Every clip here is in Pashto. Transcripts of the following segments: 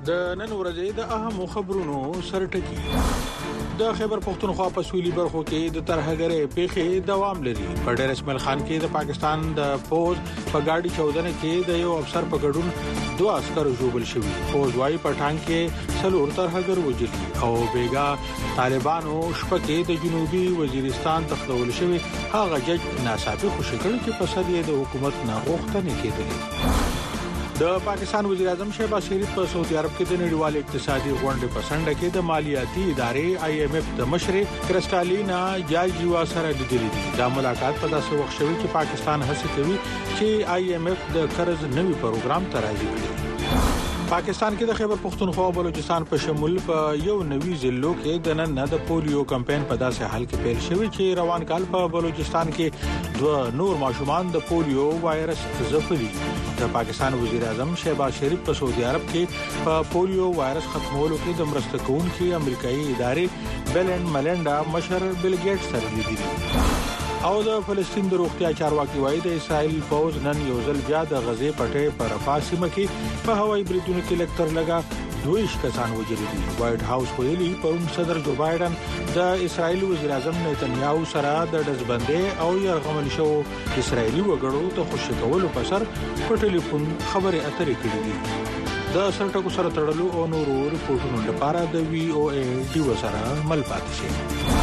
د نن ورځې د اهم خبرونو سرټکی د خیبر پختونخوا په سویلي برخو کې د ترهګرۍ پیښې دوام لري. په ډېر اسماعیل خان کې د پاکستان د فوج په گاډي چودنه کې د یو افسر په ګډون 2 عسكر ژوبل شوي. فوج وايي په ټانک کې څلور ترهګر وژلي او بیګا طالبانو شپه کې د جنوبي وزیرستان تخلول شوي هغه جج ناصافي خوشی کړ چې په سر یې د حکومت نه غوښتنې کېدلې. د پاکستان وزیر اعظم شهباز شریف په سعودي عرب کې د نړیوال اقتصادي غونډې په سنډه کې د مالیاتي ادارې IMF د مشر کرسټالینا جایجیوا سره لیدلې دي. دا ملاقات په داسې وخت شوی چې پاکستان هڅه کوي چې IMF د قرض نوي پروګرام ترازی کړي. پاکستان کې د خیبر پختونخوا او بلوچستان په شمول په یو نوي ضلعو کې د نن د پولیو کمپاین په داسې حال کې پیل شوی چې روان کال په بلوچستان کې 2 نور ماشومان د پولیو وایرس ځپلي. د پاکستان وزیر اعظم شهباز شریف په سعودي عرب کې په پولیو وایرس ختمولو کې د مرسته کوونکي امریکایي ادارې بیل اینڈ ملنډا مشر بیل ګیټس سره لیدلي. او د فلسطین د روغتیا چارواکي وایي د اسرائیل فوج نن یو ځل بیا د غزې پټې پر رفاسمه کې په هوایي بریدونو کې لکتر لگا 22 کسان وژلي دي. وایټ هاوس ویلي پرون صدر جو بایدن د اسرائیل وزیر اعظم نتنیاهو سره د دزبندې او يرغمل شو اسرائیلي وګړو ته خوشی کولو په سر په ټلیفون خبرې اترې کړې دي. د سرټکو سره تړلو او نورو ریپورتونو لپاره د VOA ډیو سره مل پاتې شي.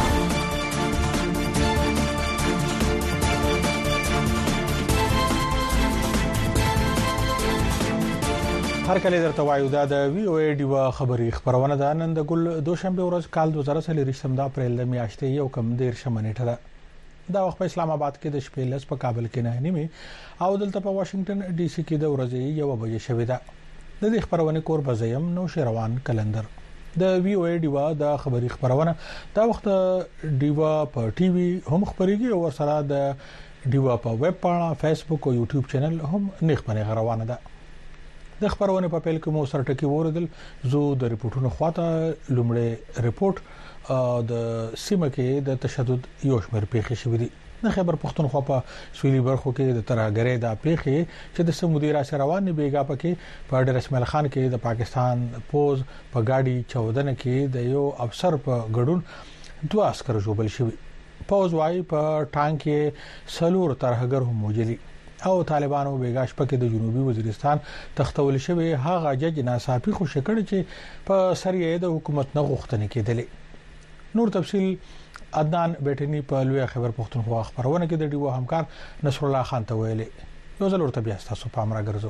هر کله درته وایو دا د VOA ډیو خبري خبرونه ده. نن د ګل دوشنبه ورځ کال 2023 د اپریل د میاشتې یو کم 13 نیټه ده. دا وخت په اسلام آباد کې د شپې لس په کابل کې 9 نیمه او دلته په واشنگټن ډي سي کې د ورځې 1 بجې شوې ده. د دې خبرونه کور بزیم نو شروان کلندر د VOA ډیو د خبري خبرونه دا وخت ډیو په ټي وي هم خبريږي او سره د ډیو په ویب پاڼه فیسبوک او یوټیوب چینل هم نخبره غروانه ده. د خبرونه په پیل کې مو سرټکی وردل زو د ریپورتونو خواته لومړی ریپورت د سیمه کې د تشدد یو شمېر پیښې شوې دي. د خیبر پختونخوا په سویلي برخو کې د ترهګرۍ د پیښې چې د سمودي را روان بیګا پکې په ډېر اسماعیل خان کې د پاکستان فوج په گاډي چودنه کې د یو افسر په ګډون 2 عسكر ژوبل شوي. فوج وايي په ټانک کې څلور ترهګر هم موجلي او طالبانو بیګاش پکې د جنوبي وزیرستان تختول شوی هغه جج ناصافي خوشی کړ چې په سر یې د حکومت نه غوښتنې کېدلې. نور تفصيل عدنان بیٹنی په لوی خبر پختونخوا خبرونه کې د ډیو همکار نصر الله خان ته ویلې. یو ځل ورته بیا تاسو په امر راګرځو.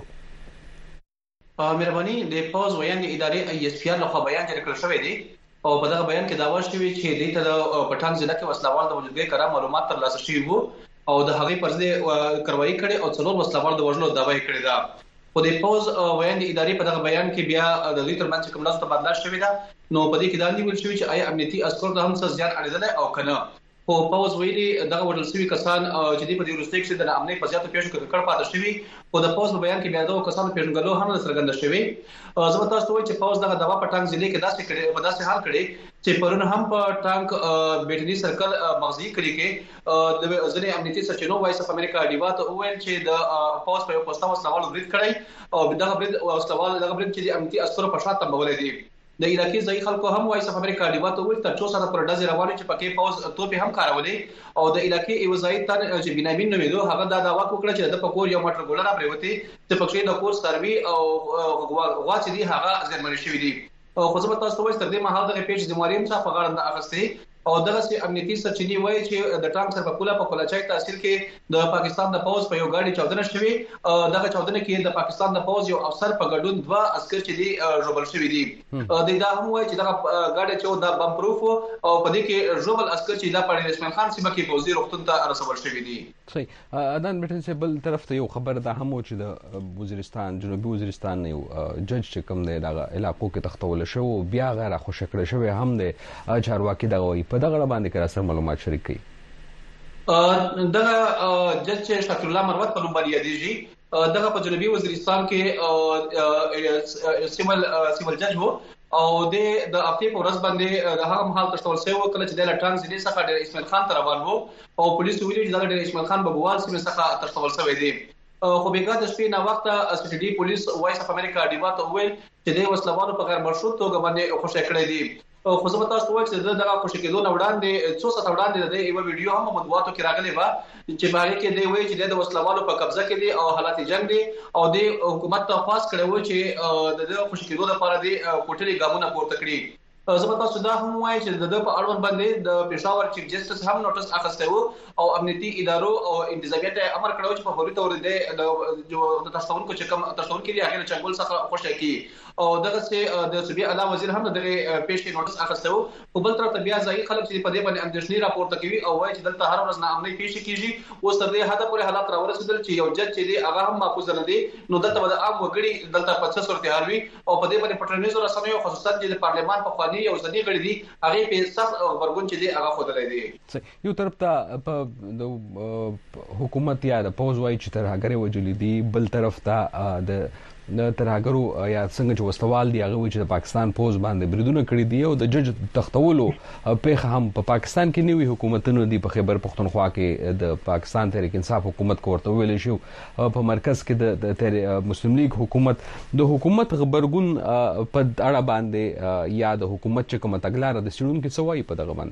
مهرباني د فوز ویان ادارې ISPR له خوا بیان جوړ کړی شوی دی او په دغه بیان کې دا وايي چې د ته د پټان ضلع کې وسلوال د وجودګۍ کړه معلومات ترلاسه شوي وو او د هغې پر ضد کاروایی کړي او څلور وسلوال د وژلو دعوی کړې ده. خو د فوز ویان ادارې په دغه بیان کې بیا د دوی ترمنځ کوم لاس تبادله شوې ده نو په دې کې دا نیول شوی چې آیا امنیتي عسكر د هم څه زیات اړیدل او کنه. خو فوز ویلي دغه وړل شوی کسان چې د په دې ورسته کې د امنیت په زیاتو پیښو کې کړ پاتې شوی او د فوز په بیان کې بیا د کسانو پیژنګلو هم څرګنده شوی. زه تاسو ته وایم چې فوز دغه دوا په ټانک ضلع کې داسې کړي په داسې حال کړي چې پرون هم په ټانک بیټنی سرکل مغزي کړي کې د ځینې امنیتي سرچینو وایس اف امریکا ډیوا ته وویل چې د فوز په پوسټاو سوال برید کړی او دغه برید او سوال دغه برید چې د امنیتي عسكر په شاته مولې دي. د علاقې ځای خلکو هم وایس اف امریکا ډیوا ته ویل تر څو سره پر ډزې روانې چې پکې فوز توپ هم کارولې او د علاقې ایو ځای تر چې بنامین نومیدو هغه دا دعوا وکړه چې د پکور یو موټر ګولر پریوتی چې پکې د کور سروي او غوا چې دی هغه ځګرمنې شوې دي. خو زه تاسو ته وایم تر دې مهال د پیښې ذمہواری هم څخه په غاړه نه اخستې او دغه سي امنیتي سرچینې وایي چې د ټانک سره په کولاچای تحصیل کې د پاکستان د فوج په یو گاډي چودنه شوې. دغه چودنه کې د پاکستان د فوج یو افسر په ګډون 2 عسكر چې دي ژوبل شوي دي. د دا هم وایي چې دغه گاډي چې د بم پروف او په دې کې ژوبل عسكر چې د پړې اسماعیل خان سیمه کې فوزي روغتون ته رسول شوي دي. صحیح. عدنان بیٹن سے بل طرف ته یو خبر ده هم چې د وزیرستان جنوبي وزیرستان یو جج چې کوم دی دغه علاقو کې تختول شو بیا غیر خوشی کړی شوی هم دی چارواکي دغه وایي په دغه باندې کې سره معلومات شریک کړي. دغه جج شاکر الله مروت په نوم باندې یادېږي. دغه په جنوبي وزیرستان کې سیمل جج وو او د هفته په ورځ باندې د هغه مهال تشول سوی وکړه چې د لټان ضلع څخه د اسماعیل خان ته روان وو او پولیسو ویلي چې د اسماعیل خان بګوال سیمه څخه تشول سوی دی. خو بیګا د شپې نه وخت اس ټي ډي پولیس وایس اف امریکا ډیوا ته ویل چې د وسلوالو په غیر مشروط توګه باندې خوشی کړی دي. خو زه تاسو ته وایم چې دغه خوشی کېدو نه وړاندې څو ساعت وړاندې د یو ویډیو هم مطبوعاتو کې راغلی و چې په هغه کې دی وایي چې د وسلوالو په قبضه کې دي او حالات جنگ دي او د حکومت ته خاص کړی و چې د خوشی کېدو لپاره دی کوټلي ګامونه پورته کړي. زه تاسو دا هم وایم چې د په اړوند باندې د پېښور چیف جسټس هم نوټس اخیسته وو او امنیتي ادارو او انتظامیت امر کړو چې په فوري تور د تاسو کو چې کوم تاسو کې دی هغه چنګول څخه خوشی کی او دغه چې د صوبې اعلی وزیر هم دغه پیش کې نوټس اخیسته وو. په بل طرف ته بیا ځای خلک چې په دې باندې اندېښنې راپورته کوي او وایي چې دلته هر ورځ ناامنۍ پیښ کیږي. اوس تر دې حد پورې حالات راورسېدل چې یو جج چې دی هغه هم محفوظ نه دی نو دلته به عام وګړي دلته په څه صورتحال وي او په دې باندې پټرنیزو رسنیو خصوصا چې د پارلمان په خواني او ځنی غړي دي هغه په سخت خبرګون چې دی هغه خودلې دي. یو طرف ته په حکومت یا د پوز وایي چې ترهګري وجلې دي بل طرف ته د ترهګرو یا څنګه چې وسوال دی هغه چې د پاکستان پوز باندې بریدونه کړی دی او د جج تختولو پیښه هم په پاکستان کې نیوي حکومتونو دی په خیبر پختونخوا کې د پاکستان تحریک انصاف حکومت کوړته ویل شو په مرکز کې د مسلم لیگ حکومت د حکومت خبرګون په اړه باندې یا د حکومت چې کومه تګلارې د سړون کې سوای په دغه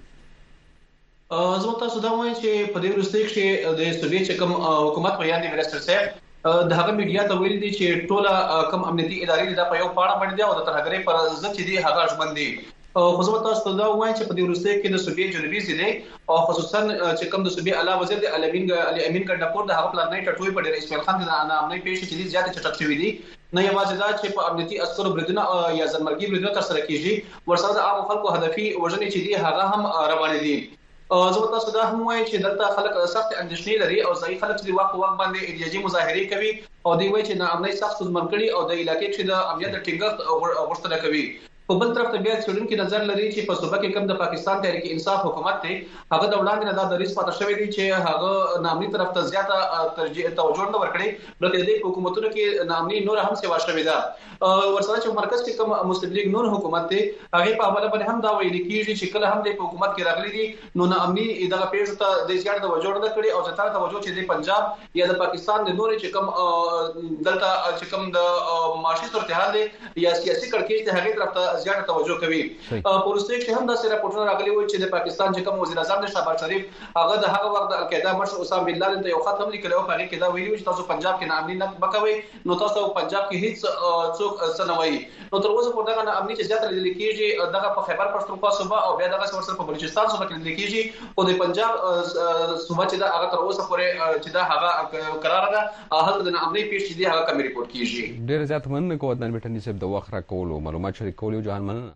باندې زه تاسو دا وایم چې په دې وروستي کې د سوویت چې کوم حکومت بیان دی منسټر صاحب د هغه میډیا ته ویل دي چې ټوله کم امنیتي ادارې د په یو پاړه باندې دي او د ترهګرۍ پر ضد چې دي هغه ژوند دي. خو زه تاسو ته دا وایم چې په دې وروستي کې د سوبې جنوبي ضلع او خصوصا چې کوم د سوبې اعلی وزیر د علي امین ګندپور د هغه پلان نه ټټوي په ډېر اسماعیل خان د نامنۍ پیښې چې دي زیاته چټک شوې دي. نه یوازې دا چې په امنیتي عسکرو بریدونه یا ځانمرګي بریدونه ترسره کیږي ورسره د عام خلکو هدفي وژنې چې دي هغه هم روان دي. زه تاسو دا هم وایم چې دلته خلک سخت اندېښنې لري او ځای خلک چې وخت باندې احتجاجي مظاهرې کوي او دوی وایي چې ناامنۍ سخت ستونزمن کړي او د علاقې چې د امنیت ټینګښت غوښتنه کوي. په بل طرف ته بیا څېړونکي نظر لري چې په صوبه کې کوم د پاکستان تحریک انصاف حکومت دی هغه د وړاندې نه د ریس پاتې شوی دی چې هغه نامنۍ طرف ته زیاته توجه نه ورکړي بلکې د حکومتونو کې نامنۍ نور هم سیوا شوی ده. ورسره چې مرکز کې کوم مسلم لیگ نور حکومت دی هغه په حواله باندې هم دا ویل کیږي چې کله هم د حکومت کې راغلي دي نو نامنۍ دغه پیښو ته د زیات توجه نه کړي او زیاتره توجه چې د پنجاب یا د پاکستان د نور چې کوم دلته چې کوم د معاشي صورتحال دی یا سیاسي کړکېچ د هغې طرف ته زیات توجه کوي. پولیسو کې هم دا سره راپورټونه راغلي وو چې د پاکستان چې کوم وزیر اعظم د شهباز شریف هغه د هغه وخت د القاعده مشر اسامه بن لادن ته یو خط هم لیکلی او هغه کې دا ویلي چې تاسو پنجاب کې ناامني نه بکوي نو تاسو پنجاب کې هیڅ څوک سنوي. نو تر اوسه په دغه ناامني چې زیات لیدل کېږي دغه په خیبر پښتونخوا صوبه او بیا دغه ورسره په بلوچستان صوبه کې لیدل کېږي او د پنجاب صوبه چې دا هغه تر اوسه پورې چې دا هغه قرار ده هغه د ناامني پیښ چې دی هغه کم ریپورت کېږي. ډیر زیات مننه کوم د میټنی صاحب د وخت را کولو معلومات شریکولو جهان مننه.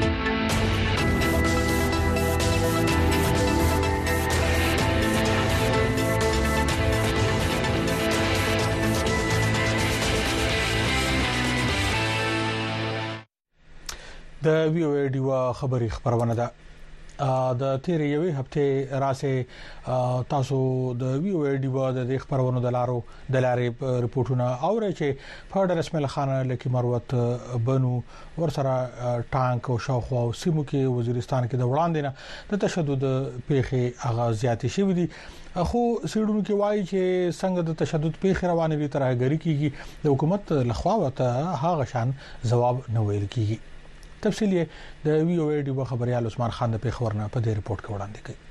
د وی او ډیوا خبري خبرونه ده د تیر یوې هفته راسه تاسو د وی او ډیوا د خبرونو د لارې ریپورتونه اورئ چې فاډر اسماعیل خان لکه مروت بنو ورسره ټانک او شاوخوا او سیمو کې وزیرستان کې د وړاندې نه د تشدد پیښې اغاز زیاتې شوې دي. خو سیډونو کې وایي چې څنګه د تشدد پیښې روانې دي ترهګری کیږي د حکومت لخوا وته هغه شان جواب نه ویل کیږي. تفصیل د وی او ډیوا خبريال عثمان خان د پیښور نه په دې ریپورت کې وړاندې کړي.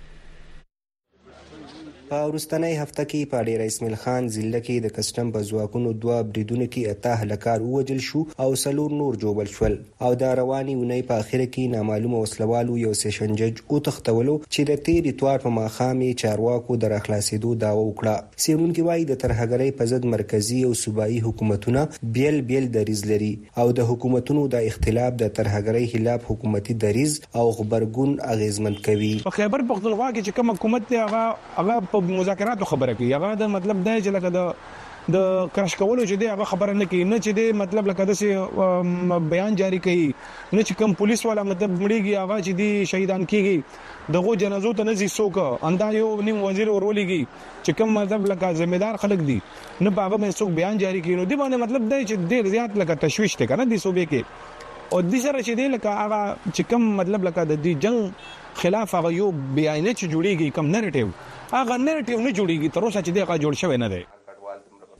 په ورستنۍ هفته کې په ډیر اسماعیل خان ضلع کې د کسټم په ځواکونو دوه بریدونو کې اته هلکان ووجل شو او څلور نور جوړل شول او د رواني اونۍ په اخر کې نامعلومه وسلوالو یو سیشن جج او تختولو چې د تیر اتوار په ماښام چارواکو در خلاصېدو داوا وکړه. سیمونکي وايي د ترهګرۍ په ضد مرکزی او صوبایي حکومتونه بیل دریز لري او د حکومتونو د اختلاف د ترهګرۍ خلاف حکومتي دریز او خبرګون اغیزمن کوي. په خیبر پختونخوا کې چې کوم حکومت دی هغه په مذاکراتو خبره کوي. هغه د مطلب دی چې لکه د کرش کولو چې دی هغه خبره نه کوي نه چې دی مطلب لکه د بیان جاری کوي نه چې کوم پولیس والا مطلب مړیږي هغه چې دی شهیدان کیږي دغه جنازو ته نه زی څوک اندا یو نیم وزیر ورولېږي چې کوم مطلب لکه ذمہدار خلک دي نه هغه مې څوک بیان جاری کوي نو دی باندې مطلب دی چې ډیر زیات لکه تشویش ته کنه دی صوبې کې او د سره چې دی لکه هغه چې کوم مطلب لکه د دې جنگ خلاف هغه یو بیان چې جوړیږي کوم نریټیو هغه نریټیو نه جوړیږي تر اوسه چې دی هغه جوړ شوی نه دی.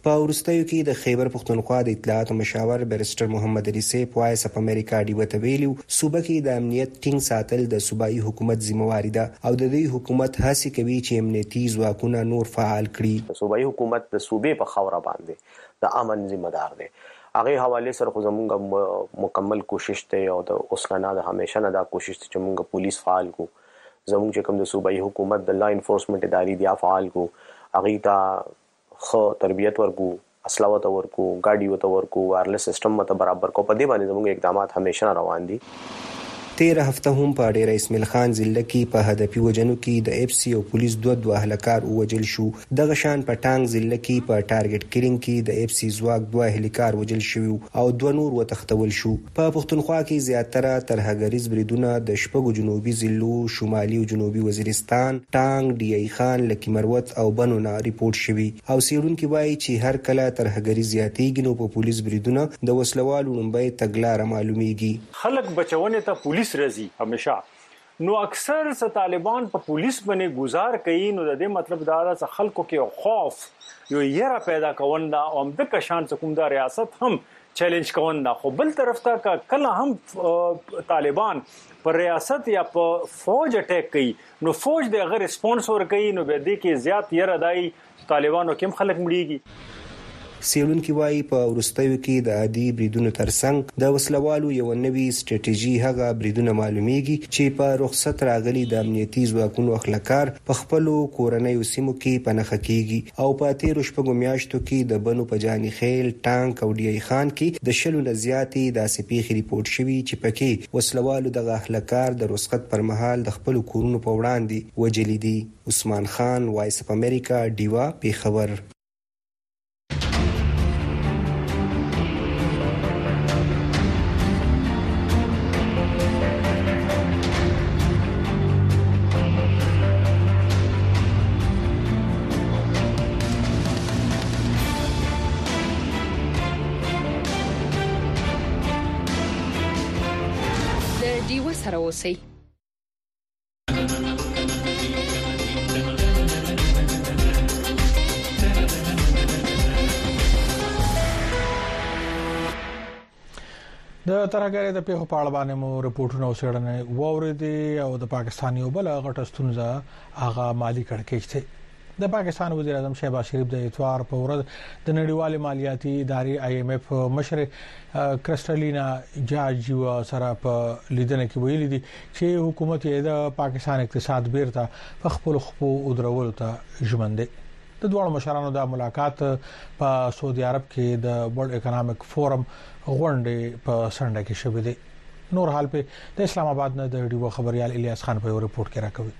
په وروستیو کې د خیبر پختونخوا د اطلاعات مشاور بیرسټر محمد علي سیف وایس اپ امریکا ډیو ته ویلو صوبه کې د امنیت ټینګ ساتل د صوبایي حکومت ذمہواری ده او د دې حکومت هڅه کوي چې امنیتي ځواکونه نور فعال کړي. صوبایي حکومت د صوبې په خوره باندې د امن ذمہ دار دی. هغه حواله سره خو زموږ مکمل کوشش ته او د اوسنه د همیشه نه دا کوشش چې موږ پولیس فعال کو زموږ چې کوم د صوبایي حکومت د لا انفورسمنت ادارې دی فعال کو هغه ته خو تربیت ورکو اسلحه ورکو ګاډي ورکو وایرلس سیستم مت برابر کو په دې باندې زموږ اقدامات همیشه روان دي. 13 هفته هم په ډیر اسماعیل خان ضلع کې په هدفي وجنو کې د اف سی او پولیس دوه اهلکار وجل شو. دغه شان په ټانګ ضلع کې په ټارګټ کلینګ کې د اف سی ځواک دوه اهلکار وجل شو او دوه نور وتښتول شو. په پښتونخوا کې زیاتره ترهګریز بریدونه د شپږو جنوبي ضلعو شمالي او جنوبي وزیرستان ټانګ ډی ای خان لکی مروت او بنو نه ریپورت شوی او سیرونکو وایي چې هر کله ترهګری زیاتېږي نو په پولیس بریدونه د وسلوالو نومبای تګلار معلومیږي. خلک بچونه ته پولیس رزي همیشه نو اکثر س طالبان په پولیس باندې گزار کوي نو د دې مطلب دا ده خلکو کې خوف یو یره پیدا کول دا او د کشان کوم دا ریاست هم چیلنج کول دا خو بل طرف ته کله هم طالبان پر ریاست یا په فوج اٹیک کوي نو فوج دغه ریسپانس ور کوي نو به دې کې زیات یره دای طالبانو کوم خلک مړیږي. سیلونکو وایي په ورستیو کې د عادي بریدونو ترڅنګ د وسلوالو یو نوی ستراتیژي هغه بریدونه معلومیږي چې په رخصت راغلي د امنیتي ځواکونو اخلاقار په خپل کورنۍ سیمو کې پنهخه کیږي او په 13 شپږو میاشتو کې د بنو پجانی خیل ټانک او ډی ای خان کې د شلو نزياتي د سپیخ ریپورت شوی چې پکې وسلوالو د اخلاقار د رخصت پر مهال د خپل کورونو په وړاندې وجلی دي. عثمان خان وایس اپ امریکا ډیوا پیښور. سره اوسئ. د ترهګرۍ د پیښو په اړه باندې مو رپورټونه وسړنه ووريدي او د پاکستان یو بل غټه ستونزه هغه مالی کړکېچ ته د پاکستان وزیر اعظم شهباز شریف د اتوار په ورځ د نړیوال مالیاتي ادارې آی ایم ایف مشر کرسټلینا جارجیوا سره په لیدنه کې ویلي دي چې حکومت یې د پاکستان اقتصاد بیرته په خپل خپو ودرول ته ژمنده. د دوه مشرانو د ملاقات په سعودي عرب کې د ورلد اکونومیک فورم غونډه په سنډه کې شوه دي. نور حال په د اسلام آباد نه د ډیو خبريال الیاس خان په ریپورت کې راکوي.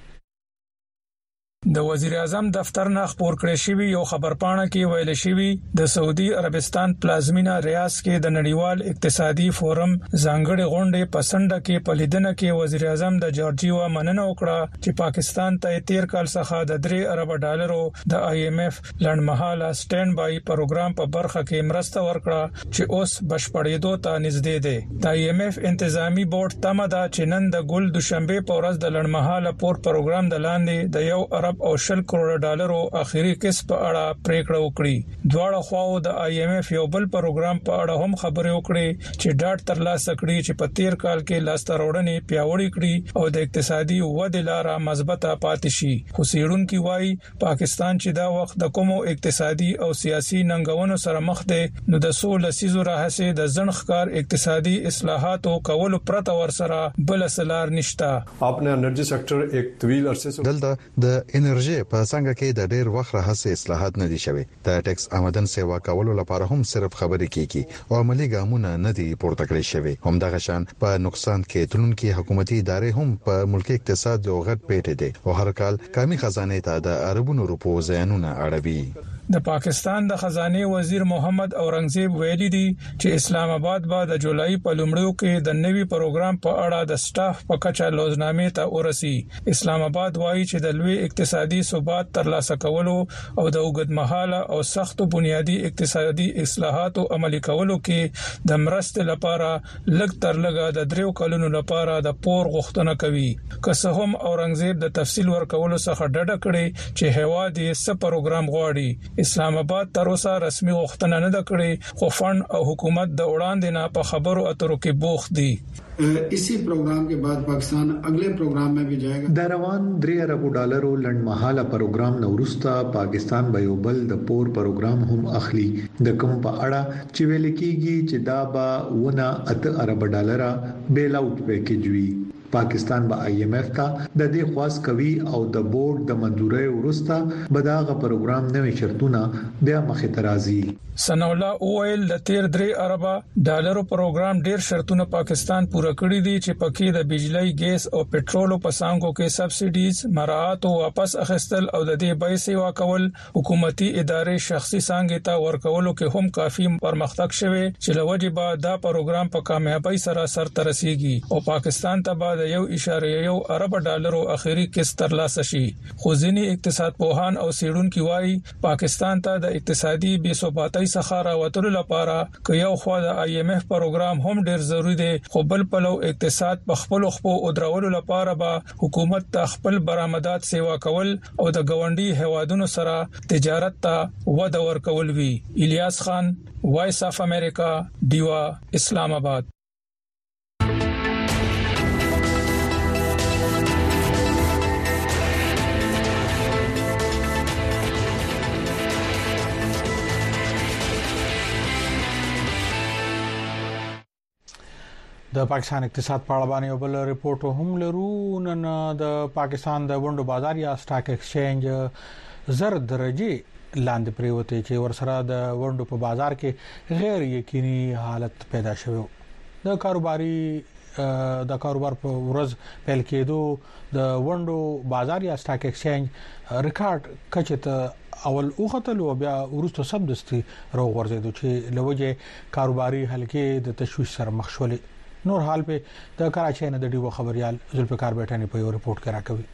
د وزیر اعظم دفتر نه خبر کړی شوی یو خبرپاڼه کې ویل شوی د سعودي عربستان پلازمینا ریاض کې د نړیوال اقتصادي فورم ځانګړي غونډې پسنده کې پلیدنه کې وزیر اعظم د جارجیوا مننه وکړه چې پاکستان ته 13 کال څخه د 3 ارب ډالرو د آی ایم ایف لړمحاله سټاند بای پروګرام په برخه کې مرسته ورکړه چې اوس بشپړېدو ته نږدې دی. د آی ایم ایف انتظامی بورډ تمه ده چې نن د ګل دوشنبه په ورځ د لړمحاله پور پروګرام د لاندې د یو ارب او 10 کروڑ ډالرو اخیری قسط په اړه پریکړه وکړي. دواړه خواو د آی ایم ایف یو بل پروګرام په اړه هم خبرې وکړي چې ډاټ ترلاسه کړي چې په 13 کال کې لاسته راوړنې پیاوړې کړي او د اقتصادي ودې لاره مثبته پاتې شي. خو سیړونکو وايي پاکستان چې دا وخت د کومو اقتصادي او سیاسي ننګونو سره مخ دی نو د 16 راهسه د ځنخکار اقتصادي اصلاحاتو کولو پرته ورسره بل سلار نشتا. اپنے انرژي سېکټر یک طویل عرصے سے دلته د انرژي په څنګه کې د ډېر وخت راهسه اصلاحات نه دي شوي. د ټیکس آمدن سیوا کولو لپاره هم صرف خبرې کیږي او عملی ګامونه نه دي پورته کړی شوی. هم دغه شان په نقصان کې تلونکي حکومتي ادارې هم په ملکی اقتصاد یو غټ پیټه دي او هر کال کمی خزانه ته د اربونو روپو زیانونه اړوي. د پاکستان د خزانه وزیر محمد اورنګزیب ویلي دي چې اسلام آباد به د جولای په لومړیو کې د نوي پروګرام په اړه د سټاف په کچه لوزنامې ته ورسي. اسلام آباد وایي چې د لوی اقتصادي ثبات ترلاسه کولو او د اوږدمهاله او سختو بنیادی اقتصادي اصلاحاتو عملي کولو کې د مرستې لپاره لږ تر لږه د 3 کلونو لپاره د پور غوښتنه کوي. که څه هم اورنګزیب د تفصیل ورکولو څخه ډډه کړې چې هوا دې څه پروګرام غواړي اسلام آباد تر اوسه رسمي غوښتنه نه کړې خو فند او حکومت د وړاندې نه په خبرو اترو کې بوخت دي. इसी प्रोग्राम के बाद पाकिस्तान अगले प्रोग्राम में भी जाएगा. د روان 3 ارب ډالرو لنډمحاله پروګرام نورستا پاکستان به یو بل د پور پروګرام هم اخلي د کوم په اړه چې ویل کېږي چې دا به ونه 8 ارب ډالر بیل اوټ پیکیج وي. پاکستان به IMF ته د دې خواست کوي او د بورډ د منځوري ورسته به دا غو پروګرام نوې شرطونه بیا مخې ته راځي. ثناء الله اویل د 3 ارب ډالرو پروګرام ډیر شرطونه پاکستان پوره کړی دي چې پکې د بجلی، ګیس او پټرول په سانګو کې سبسيډیز، مراعات او واپس اخیستل او د دې بیې سیوا کول، حکومتي ادارې شخصي سانګې ته ورکولو کې هم کافي پرمختګ شوه چې لوجه به دا پروګرام په کامیابی سره سر ته رسیږي او پاکستان ته به 1.1 ارب ډالرو اخیری قسط ترلاسه شي. خو ځینی اقتصاد پوهان او سیډونکو وايي پاکستان ته د اقتصادي بې ثباتۍ څخه راوتلو لپاره که یو خوا د IMF پروګرام هم ډیر ضروری دی خو بل پلو اقتصاد په خپل خپو او درولو لپاره به حکومت ته خپل برآمدات سیوا کول او د گاونډي هوادونو سره تجارت ته وده ورکول وی. الیاس خان، وایس اف امریکا، دیوا، اسلام آباد. د پاکستان اقتصاد په اړه باندې بل ریپورت هم لرو. نن د پاکستان د وندو بازار یا سٹاک ایکسچینج زر درجه لاندې پریوته چې ورسره د وندو په بازار کې غیر یقیني حالت پیدا شوه. د کاروبار په ورځ پیل کېدو د وندو بازار یا سٹاک ایکسچینج ریکارډ کچته اول اوختلو بیا ورسته سمدستي روغ ورزيدو چې لوجه کاروباري حلقې د تشویش سره مخ شولې. نور حال په د کراچۍ نه د ډیو خبريال ذوالفقار بیٹانی په یو ریپورت کې راکوي.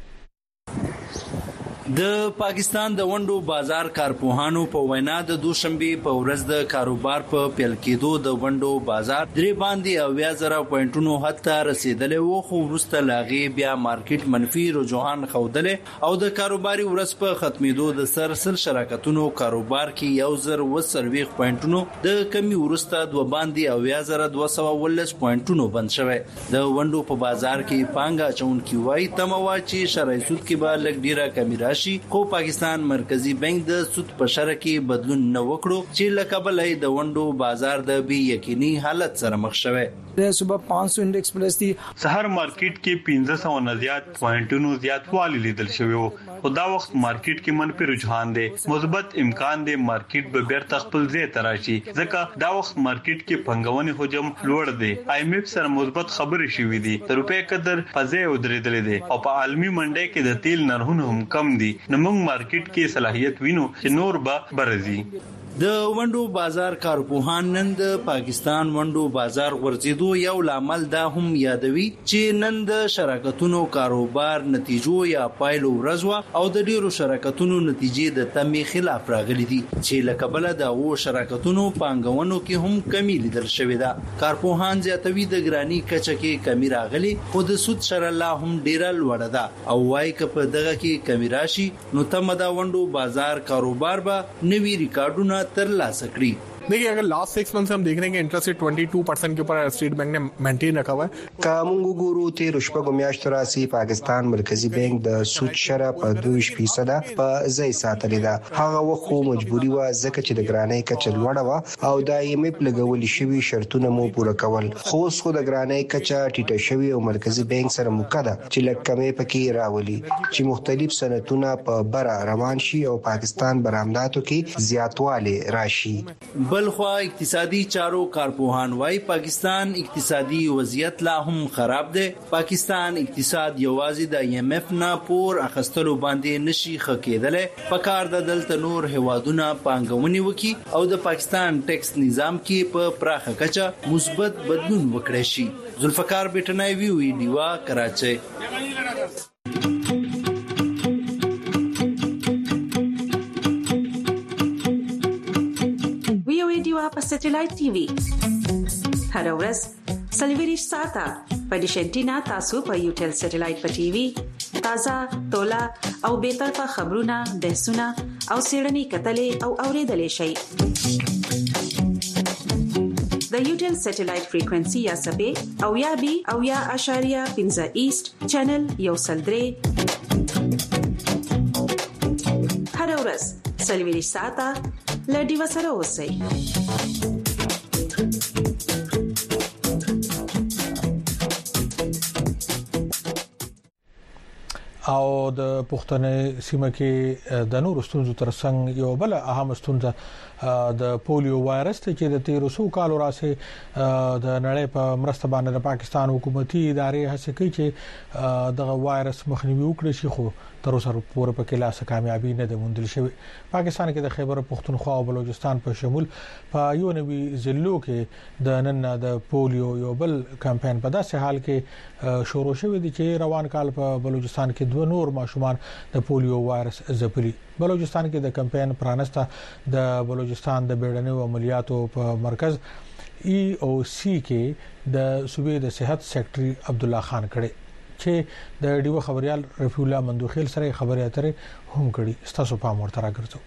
د پاکستان د وندو بازار کارپوهانو په وینا د دوشنبه په ورځ د کاروبار په پیل کېدو د وندو بازار درې باندې او 1000 پوینټونو حتی رسیدلې وو خو ورسته لاغي بیا مارکیټ منفي رجحان خوده او د کاروباري ورځ په ختمېدو د سرسل شراکتونو کاروبار کې 1030 پوینټونو د کمی ورسته د باندې او 1212 پوینټونو بند شوه. د وندو په بازار کې پانګه چون کی وای تمواچی شرای سود کې به لګ ډیره کمی خو پاکستان مرکزی بانک د سود په شرح کې بدلون نه وکړو چې لکبلې د وندو بازار د بي یقیني حالت سره مخ شوه. د صبح 500 انډیکس پلس دي سحر مارکیټ کې 1500 نه زیات پوینټونو زیاتوالی لیدل شوی وو. خو دا وخت مارکیټ کې منفي رجحان دی. مثبت امکان دی مارکیټ به بیرته خپل ځای ته راشي ځکه دا وخت مارکیټ کې پنګونی حجم لوړ دی. IMF سره مثبت خبرې شوې دي. د روپې قدر پځې ودرېدلې دي او په عالمي منډي کې د تیل نرخونه هم کم دي. نمنګ مارکیټ کې صلاحیت وینو چې نور به برزي. د وندو بازار کارپوهان نن د پاکستان وندو بازار ورزيدو یو لامل دا هم یادوي چې نن د شراکتونو کاروبار نتیجو یا پایلو ورځوا او د ډیرو شراکتونو نتیجې د تمې خلاف راغلي دي چې لکبل د وو شراکتونو پانګونو کې هم کمی لیدل شوې ده. کارپوهان زیاتوي د ګرانی کچه کې کمی راغلي خو د سود شر الله هم ډیره لوړه ده او وايي ک په دغه کې کمی راشي نو تم دا وندو بازار کاروبار به نوي ریکارډونه तरला सकड़ी. देखिए अगर लास्ट 6 मंथ से हम देख रहे हैं कि इंटरेस्ट रेट 22% के ऊपर स्टेट बैंक ने मेंटेन रखा हुआ है. कामंगो गुरु ته رشپګو میاشتو راسي پاکستان مرکزی بانک د سود شرح په 2% په ځای ساتلې ده. هغه وخت مجبوري و ځکه چې د ګرانۍ کچه لوړه و او د IMF لګولې شوی شرطونه مو پوره کول. خو خو د ګرانۍ کچه ټیټه شوی او مرکزی بانک سره مقاده چې لکمې پکې راولي چې مختلف صنعتونه په بر روان شي او پاکستان برآمداتو کې زیاتواله راشي. بلخوا اقتصادي چارو کارپوهان وايي پاکستان اقتصادي وضعیت لا هم خراب دی. پاکستان اقتصاد یوازې د IMF نه پور اخستلو باندې نشي خکېدل. پکار د دلته نور هوادونه پانګونې وکي او د پاکستان ټیکس نظام کې په پراخه کچه مثبت بدلون وکړي شي. ذوالفقار بیٹنای وی دیوا کراچۍ. په سټلایټ ټي وي هر ورځ سلیویریش ساته په ډیش انټینا تاسو په یو ټل سټلایټ په ټي وي تازه، تولا او بېطرفه خبرونه، بحثونه او څېړنې کتلې او اورېدلې شئ. د یوټل سټلایټ فریکوئنسي یا سبې او یا بي او یا اشاریه 15 ایست چینل یو سلدري هر ورځ سلوي ساعته لډي وسره اوسئ. او د پښتنې سیمه کې د نور ستونزو ترڅنګ یو بل اهم ستونزه د پولیو وایرس ته چې د 1300 کالو راځي د نړۍ په مرسته باندې د پاکستان حکومتي ادارې هڅه کوي چې د وایرس مخنیوي وکړي شي، خو تر اوسه پورې په کې لا څه کامیابی نه ده موندل شوې. پاکستان کې د خیبر پختونخوا او بلوچستان په شمول په یو نوي ضلعو کې د نن د پولیو یو بل کمپاین په داسې حال کې شروع شوی دی چې روان کال په بلوچستان کې 2 نور ماشومان د پولیو وایرس ځپلي. بلوچستان کې د کمپاین پرانسته د بلوچستان د بیړنیو عملیاتو په مرکز EOC کې د صوبې د صحت سېکرټري عبد الله خان کړي چې د ډیو خبريال رفیع الله مندوخیل سره خبري اترې هم کړي. ستاسو په امر ترا ګرځو.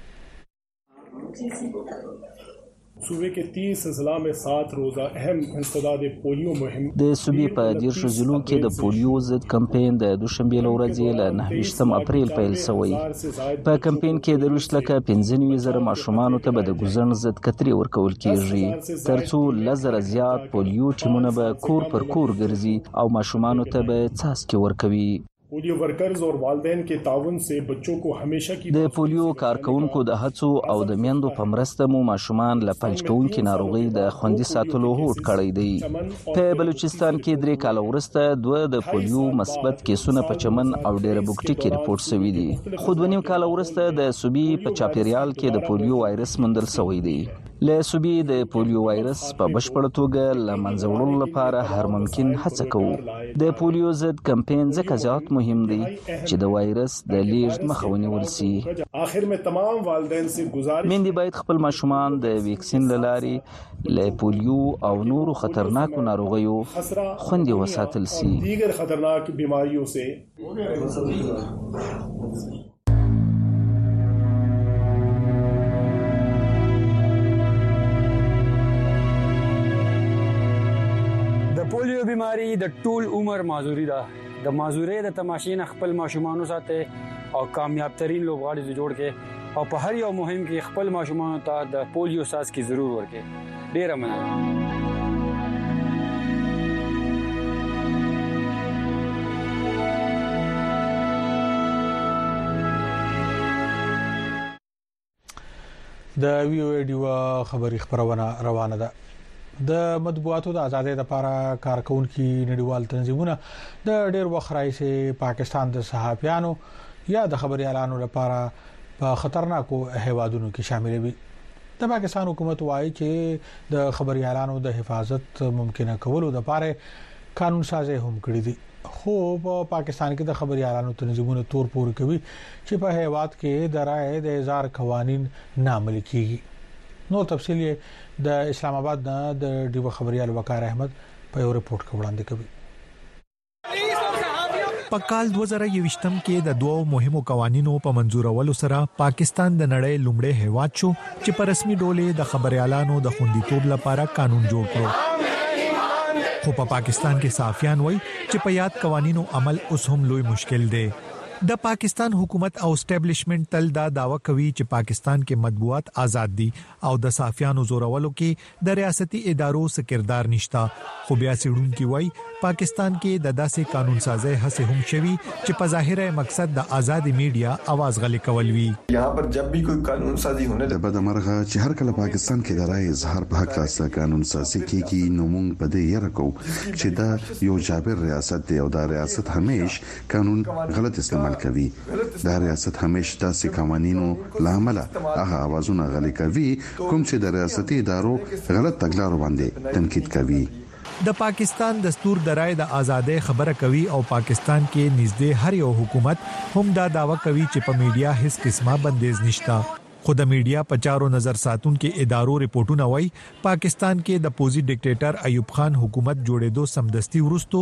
صوبے کے 30 اضلاع میں 7 روزہ اہم انسداد پولیو مہم د صوبې په 10 ضلعو کې د پولیو ضد کمپاین د دوشنبه ورځې له 9 اپریل پیل شوی. په کمپاین کې د 15,000 ماشومان ته به د ګوزن ضد کتري ورکول کیږي، ترڅو لزر زیات پولیو ټیمونه به کور پر کور ګرځي او ماشومان ته به څاڅکي ورکوي. پولیو ورکرز اور والدین کے تعاون سے بچوں کو ہمیشہ کی د پولیو کارکونکو د هڅو او د میندو په مرسته مو ماشومان له پنځکونکو ناروغي د خوندي ساتلو هوډ کړی دی. په بلوچستان کې 3 کال وروسته 2 د پولیو مثبت کیسونه په چمن او ډیربوکټي کې ریپورت شوی دي. خو 2 کال وروسته د صوبې په چاپیریال کې د پولیو وایرس موندل شوی دی. له صوبې د پولیو وایرس په بشپړ توګه له منځه وړلو لپاره هر ممکن هڅه کوو. د پولیو ضد کمپاین ځکه ځات مهم دی چې د وایرس د لیږد مخه ونیول شي. اخر میں تمام والدین سے گزارش مندي باید خپل ماشومان د ویکسین لاري له پولیو او نورو خطرناکو ناروغیو خوندي وساتل شي. دیگر خطرناک بیماریوں سے پولیو بیماری د ټول عمر معذوري ده. د معذوري د تماشې نه خپل ماشومان ساتي او کامیاب ترين لوبغاړي جوړ کړي او په هر یو مهم کې خپل ماشومان ته د پولیو ساس کی ضرور ورکړي. ډیره مننه. د ویډیو خبري خبرونه روانه ده. د مطبوعاتو د ازادۍ لپاره کارکونکو نړیوال تنظیمونه د ډېر وخت راځي پاکستان د صحافیانو یا د خبريالانو لپاره په خطرناکو هیوادونو کې شامل وي. د پاکستان حکومت وايي چې د خبريالانو د حفاظت ممکنه کولو لپاره قانون سازي هم کړی دي. خو په پاکستان کې د خبريالانو تنظیمونه تور پور کوي چې په هیواد کې د رائے د اظهار قوانين نامل کیږي. نو تفصیل د اسلام آباد نه د ډیو خبريال وقار احمد په یو رپورت کې وړاندې کوي. په کال 2021 کې د دوو مهمو قوانینو په منزورولو سره پاکستان د نړۍ لومړی هیواد شو چې په رسمي ډول د خبريالانو د خوندیتوب لپاره قانون جوړ کړ. خو په پاکستان کې صحافیان وایي چې په یاد قوانینو عمل اوس هم لوی مشکل دی. د پاکستان حکومت او اسټابلیشمنت تل دا داوا کوي چې پاکستان کې مطبوعات آزاد دي او د صحافیانو زورولو کې د ریاستي ادارو څخه کردار نشتا. خو بیا سړونکو وایي پاکستان کې د داسې قانون سازي هڅه هم شوي چې په ظاهره مقصد د آزاد میډیا आवाज غلي کول وي. یہاں پر جب بھی کوئی قانون سازی ہونے د بدمرغه چې هر کله پاکستان کې د رائے اظهار په حق اساس قانون سازي کیږي نو موږ په دې یره کو چې دا یو جابر ریاست دی او دا ریاست همیش قانون غلط استعمال کوي. دا ریاست همیشه داسې قوانینو لامل هغه आवाजونه غلي کوي کوم چې د ریاستي ادارو غلط تګلارو باندې تنقید کوي. د پاکستان دستور د رائے د ازادۍ خبره کوي او پاکستان کې نږدې هر یو حکومت هم دا داوا کوي چې په میډیا هیڅ قسمه بندیز نشتا. خو د میډیا په چارو نظر ساتونکو ادارو ریپورتونه وایي پاکستان کې د پوزي ډیکټیټر ایوب خان حکومت جوړېدو سمدستي ورستو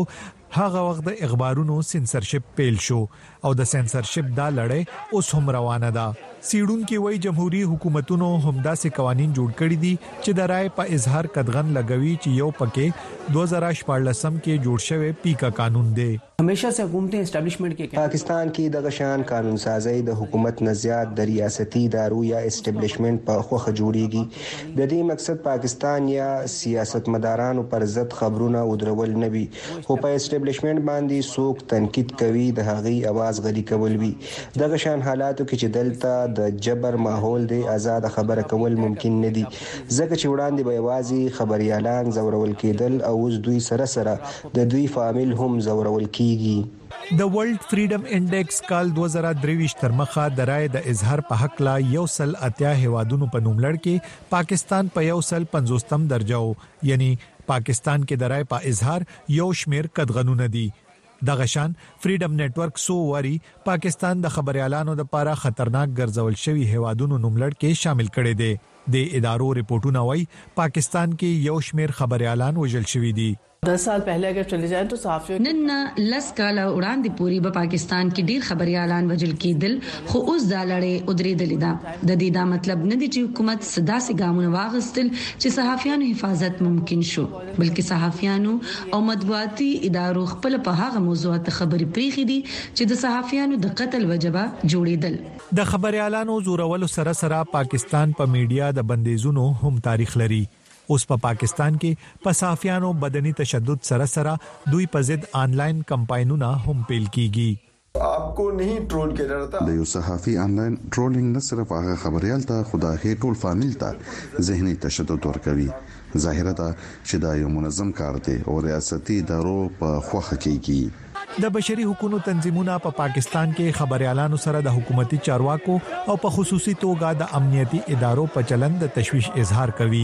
هغه وخت د اخبارونو سنسرشپ پیل شو او د سنسرشپ دا لړۍ اوس هم روانه ده. سیډونکو وای جمهوریت حکومتونو همدا سه قوانين جوړ کړی دي چې د رائے په اظهار قدغن لګوي چې یو پکې 2014 کې جوړ شوی پیکا قانون دی. همیشه سے حکومتیں اسټابلیشمنٹ کې پاکستان کې د غشان قانون سازي د حکومت نزيات د ریاستي ادارو یا اسټابلیشمنت په خوخه جوړیږي. د دې مقصد پاکستان یا سیاستمدارانو پر ضد خبرونه ودرول نه وي، خو په اسټابلیشمنت باندې څوک تنقید کوي د هغې आवाज غلي کول وي. د غشان حالاتو کې چې دلته د جبر ماحول دی آزاد خبره کول ممکن نه دي، ځکه چې وړاندې به یوازې خبريالان زورول کېدل او اوس دوی سره د دوی فامیل هم زورول کیږي. د ورلد فریډم انډیکس کال 2023 تر مخه د رائے د اظهار په حق لا 180 هوادونو په نوملړ کې پاکستان په 150م درجه وو، یعنی پاکستان کې د رائے په اظهار یو شمیر قدغنونه دي. د غشان فریډم نتورک سو وری پاکستان د خبريالانو د لپاره خطرناک ګرځول شوی هوادونو نوملړ کې شامل کړي دي. د ادارو ریپورتونه وایي پاکستان کې یو شمیر خبريالان وژل شوی دي. 10 साल पहले अगर चले जाएं तो صحافیوں نن لس کال وړاندې پوری په پاکستان کې ډیر خبريالان وژل کېدل، خو اوس دا لړۍ ودرېدلې ده. د دې دا مطلب نه دی چې حکومت صدا سي ګامونه واغستل چې صحافیانو حفاظت ممکن شو، بلکې صحافیانو او مطبوعاتي ادارو خپل په هغه موضوعات خبري پریخي دي چې د صحافیانو د قتل وجبه جوړېدل. د خبريالانو زورولو سره پاکستان په میډیا د بندیزونو هم تاریخ لري. اوس په پاکستان کې په صحافیانو بدني تشدد سره دوی په ضد آنلاین کمپاینونه هم پیل کیږي. आपको नहीं ट्रोल किया जाता. د یو صحافي آنلاین ټرولینګ نه صرف هغه خبريال ته خدای ټول فامیل ته ذهني تشدد ورکوي. ظاهره ده چې دا یو منظم کار دی او ریاستي ادارو په خوخه کیږي. د بشري حقوقو تنظیمونه په پاکستان کې خبريالانو سره د حکومتي چارواکو او په خصوصي توګه د امنیتي ادارو په چلند د تشویش اظهار کوي.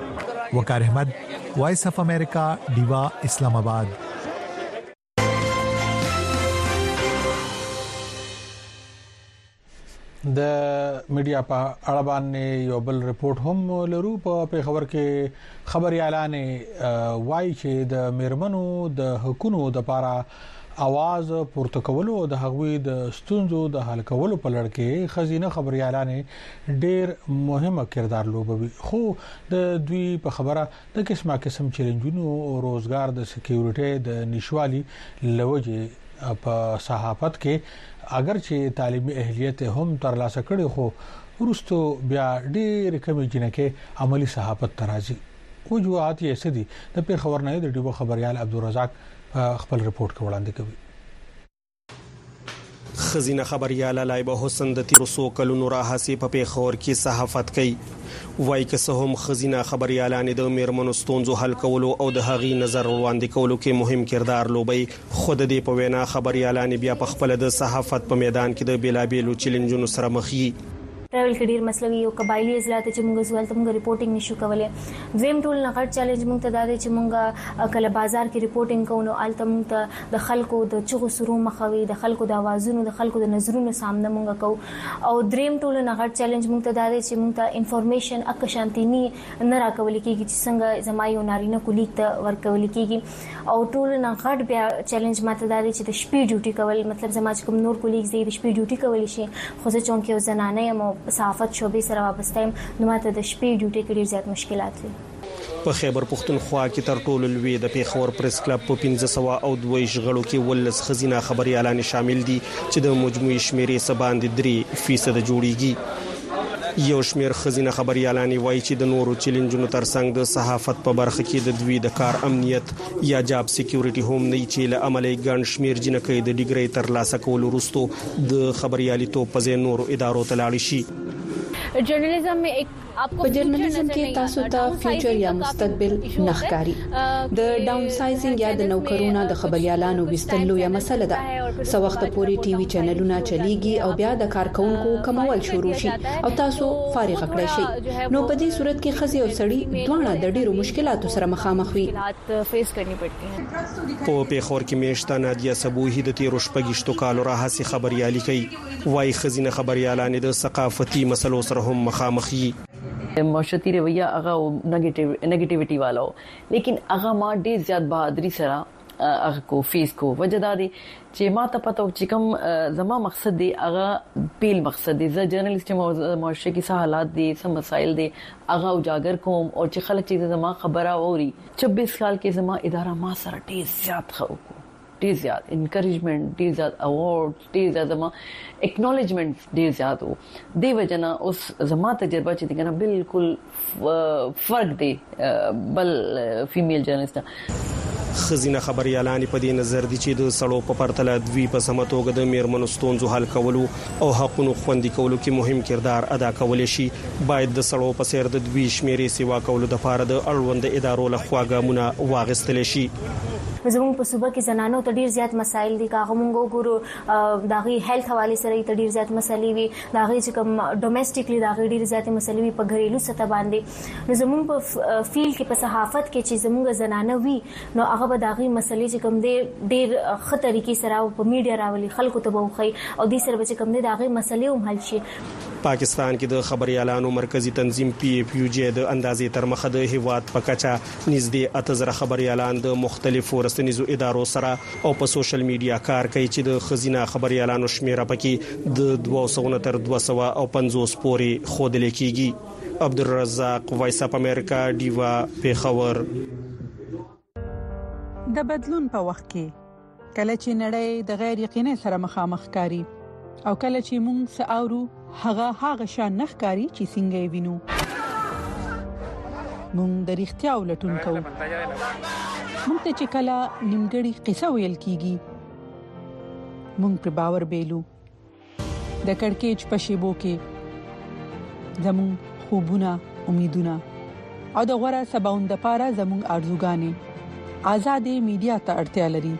وقار احمد، وائس اف امریکا، ډیوا، اسلام آباد. د میډیا په اړه باندې یو بل ریپورت هم لرو. په خبر کې خبريالان وایي چې د میرمنو د حقوقو د لپاره आवाज پورته کول او د هغوی د ستونزو د حل کولو په لړ کې خزینه خبريالان ډېر مهمه کردار لوبوي. خو د دوی په خبره د قسم چیلنجونو او روزګار د سکیورټي د نشوالي لوجه په صحافت کې اگر چې تعلیمي اهلیت هم ترلاسه کړي، خو ورستو بیا ډېر کمی جنکه عملی صحافت ترازی وجوهات یې سدي. د پیښور نه د ډیبو خبريال عبدالرزاق خپل ریپورت کې وړاندې کوي. خزینه خبرياله لایبه حسن د تیر سو کلونو راهسي په پیښور کې صحافت کوي. وای که څه هم خزینه خبريالان د میرمنو ستونزو حل کولو او د هغي نظر وړاندې کولو کې مهم کردار لوبي، خود دې په وینا خبريالان بیا په خپل د صحافت په میدان کې د بیلابیلو چیلنجونو سره مخ دي. ټریول کې ډیر مسلوي او قبایلی اضلاع ته چې موږ زوال ته موږ ریپورتینګ نشو کولای. زم ټول نه غټ چیلنج موږ ته دا دی چې موږ کله بازار کې ریپورتینګ کوو نو الته موږ ته د خلکو د چغو سرو مخوي، د خلکو د اوازونو، د خلکو د نظرونو سامنے موږ کوو. او دریم ټول نه غټ چیلنج موږ ته دا دی چې موږ ته انفارمیشن اک شانتینی نه راکول کیږي چې څنګه زمایو نارینه کولیک ته ورکول کیږي. او ټول نه غټ بیا چیلنج ماته دا دی چې د شپې ډیوټي کول، مطلب زما چې کوم نور کولیک دی د شپې ډیوټي کول شي، خو زه چون کې زنانه یم او صحافت شوبې سره وابسته یم، نو ماته د شپې ډیوټي کې ډیر زیات مشکلات دي. په خیبر پختونخوا کې تر ټولو لوی د پیښور پریس کلب په 1502 غړو کې ولس خزینه خبريالان شامل دي چې د مجموعي شمیرې سباند 3% جوړیږي. یو شمیر خزینه خبريالان وایي چې د نورو چیلنجونو ترڅنګ د صحافت په برخه کې د دوی د کار امنیت یا جاب سکیورټي هم نه چې له عملي ګڼ شمیر جنکې د ډیګري تر لاسه کول وروسته د خبرياليتوب په ځای نورو ادارو ته لاړ شي. जर्नलिज्म में एक په جرنالیزم کې تاسو ته فیوچر یا مستقبل نخکاری د ډاون سایزینګ یا د نوکرونو د خبريالانو وستلو یا مسله ده. سو وخت پوري ټي وي چینلونه چلیږي او بیا د کارکونکو کمول شروع شي او تاسو فارغ کړئ شي. نو په دې صورت کې خزي او سړی دوه د ډیرو مشکلاتو سره مخامخ وي. فیس کرنی پړتی ہے. په پیښور کې میشته نادیا سبوهی د تیر شپږشتو کالو راهسي خبريالي کوي. وای خزینه خبريالان د ثقافتي مسلو سره هم مخامخ دي. معاشرتی رویہ هغه نیگیټیویټي والو، لیکن هغه ما ډیر زیات بہادری سره هغه کو فیس کو وجدادي چې ما ته پته چې کوم زما مقصد دی هغه بیل مقصد دی ز جرنالست معاشره کې څه حالات دي څه مسایل دي هغه اجاگر کوم او چې خلک چې زما خبره اوري 26 سال کې زما اداره ما سره ډیر زیات خو ډیر زیات انکریجمنٹ ډیر زیات اوارډ ډیر زیات زما اکنالجمنٹ ډیر زیات وو دی وجنا اوس زما تجربه چې دغه بالکل فرق دی بل فیمیل جرنالست خزینه خبريالان په دې نظر دي چې د سړو په پرتله دوی په سمتوګه د میرمنو ستونزو حل کولو او حقوقو خوندي کولو کې مهم کردار ادا کول شي باید د سړو په سیر د دوی شمیرې سیوا کولو د لپاره د اړوند ادارو له خوا ګامونه واغستل شي زموږ په صوبه کې زنانو ته ډیر زیات مسایل دي کاغه مونږ ګورو داغي هیلث حواله سره ته ډیر زیات مسلې وي داغي چې کوم ډومېسټیکلی داغي ډیر زیات مسلې وي په غریلو سطح باندې نو زموږ په فیلډ کې په صحافت کې چې زموږ زنانه وي نو هغه به داغي مسلې چې کوم دي ډیر ښه طریقې سره په میډیا راولي خلکو ته بوخي او دې سره چې کوم دي داغي مسلې هم حل شي پاکستان کې د خبريالانو مرکزی تنظیم PFUJ د اندازې تر مخه د هیواد په کچا نږدې 8000 خبريالان د مختلفو رسنیزو ادارو سره او په سوشل میډیا کار کوي چې د خزینه خبريالانو شمیره پکې د 200 تر 250 پورې خودل کېږي عبدالرزاق وایس اپ امریکا دیوا پیښور د بدلون په وخت کې کله چې نړۍ د غیر یقیني سره مخامخ کاری او کله چې موږ ساورو هغه شان نخکاری چې څنګه وینو موږ د اړتیا ولټون کوو موږ ته چې کله نیمګړی قصه ویل کیږي موږ پر باور بیلو د کڑکېچ په شیبو کې زموږ خوبونه امیدونه او د غوړه سباوند لپاره زموږ ارزوګانې آزادې میډیا ته اړتیا لري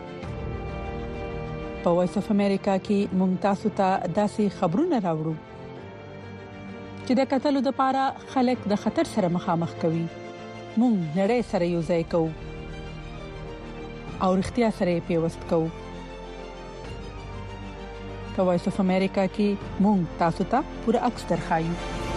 په وایس اف امریکا کې موږ تاسو ته داسې خبرونه راوړو چې د قتلو لپاره خلک د خطر سره مخامخ کوي موږ نړۍ سره یو ځای کوو او اړتیا سره پیوست کوو په وایس اف امریکا کې موږ تاسو ته پوره عکس درخایو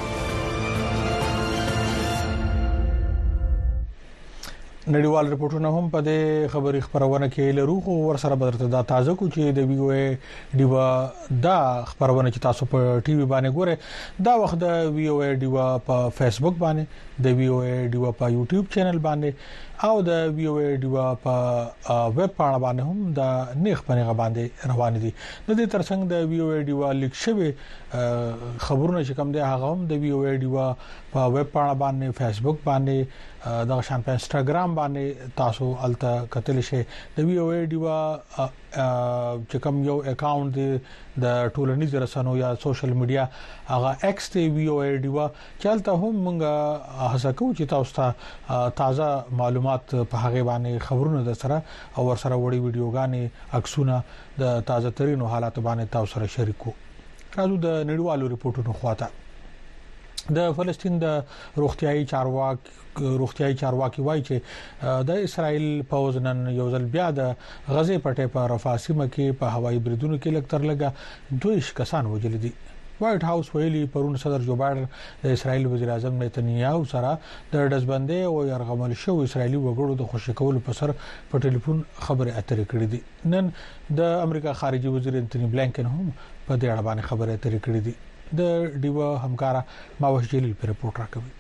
نړیوال رپورټونه هم په دې خبري خبرونه کې لرو خو ورسره بدرته دا تازه کو چې د وی او ای ډیوا دا خبرونه چې تاسو په ټي وي باندې ګوره دا وخت د وی او ای ډیوا په فیسبوک باندې د وی او ای ډیوا په یوټیوب چینل باندې او د وی او ای ډیوا په ویب پاڼه باندې هم د نیخ پنیغه باندې روان دي د دې ترڅنګ د وی او ای ډیوا لیک شوی خبرونه چې کوم دي هغه هم د وی او ای ډیوا په ویب پاڼه باندې فیسبوک باندې د شان په انستګرام باندې تاسو الته کتل شي د وی او ای ډیوا چې کوم یو اکاونټ دی د ټولنیز رسنیو یا سوشل میډیا هغه ایکس تی وی او ای ډیوا چلته هم موږ هڅه کوو چې تاسو ته تازه معلومات په هغه باندې خبرونه د سره او ورسره وړي ویډیوګانې عکسونه د تازه ترینو حالات باندې تاسو سره شریکو راځو د نړیوالو رپورټونو خواته د فلسطین د روغتيایي چارواکي وایي چې د اسرائیل پوځ نن یو ځل بیا د غزه پټه په رفح سیمه کې په هوایي بریدونو کې لکتر لګا 2 کسان وژل دي وایټ هاوس ویلي پرون صدر جو بایدن د اسرائیل وزیر اعظم نتنیاهو سره د دزبندې او يرغمل شو اسرائیلي وګړو د خوشی کولو په سر په ټلیفون خبرې اترې کړې دي نن د امریکا خارجي وزیر انټونی بلینکن هم په دې اړه باندې خبرې اترې کړې دي د ډیوا همکارا ماوش جلیل پر رپورټ راکوي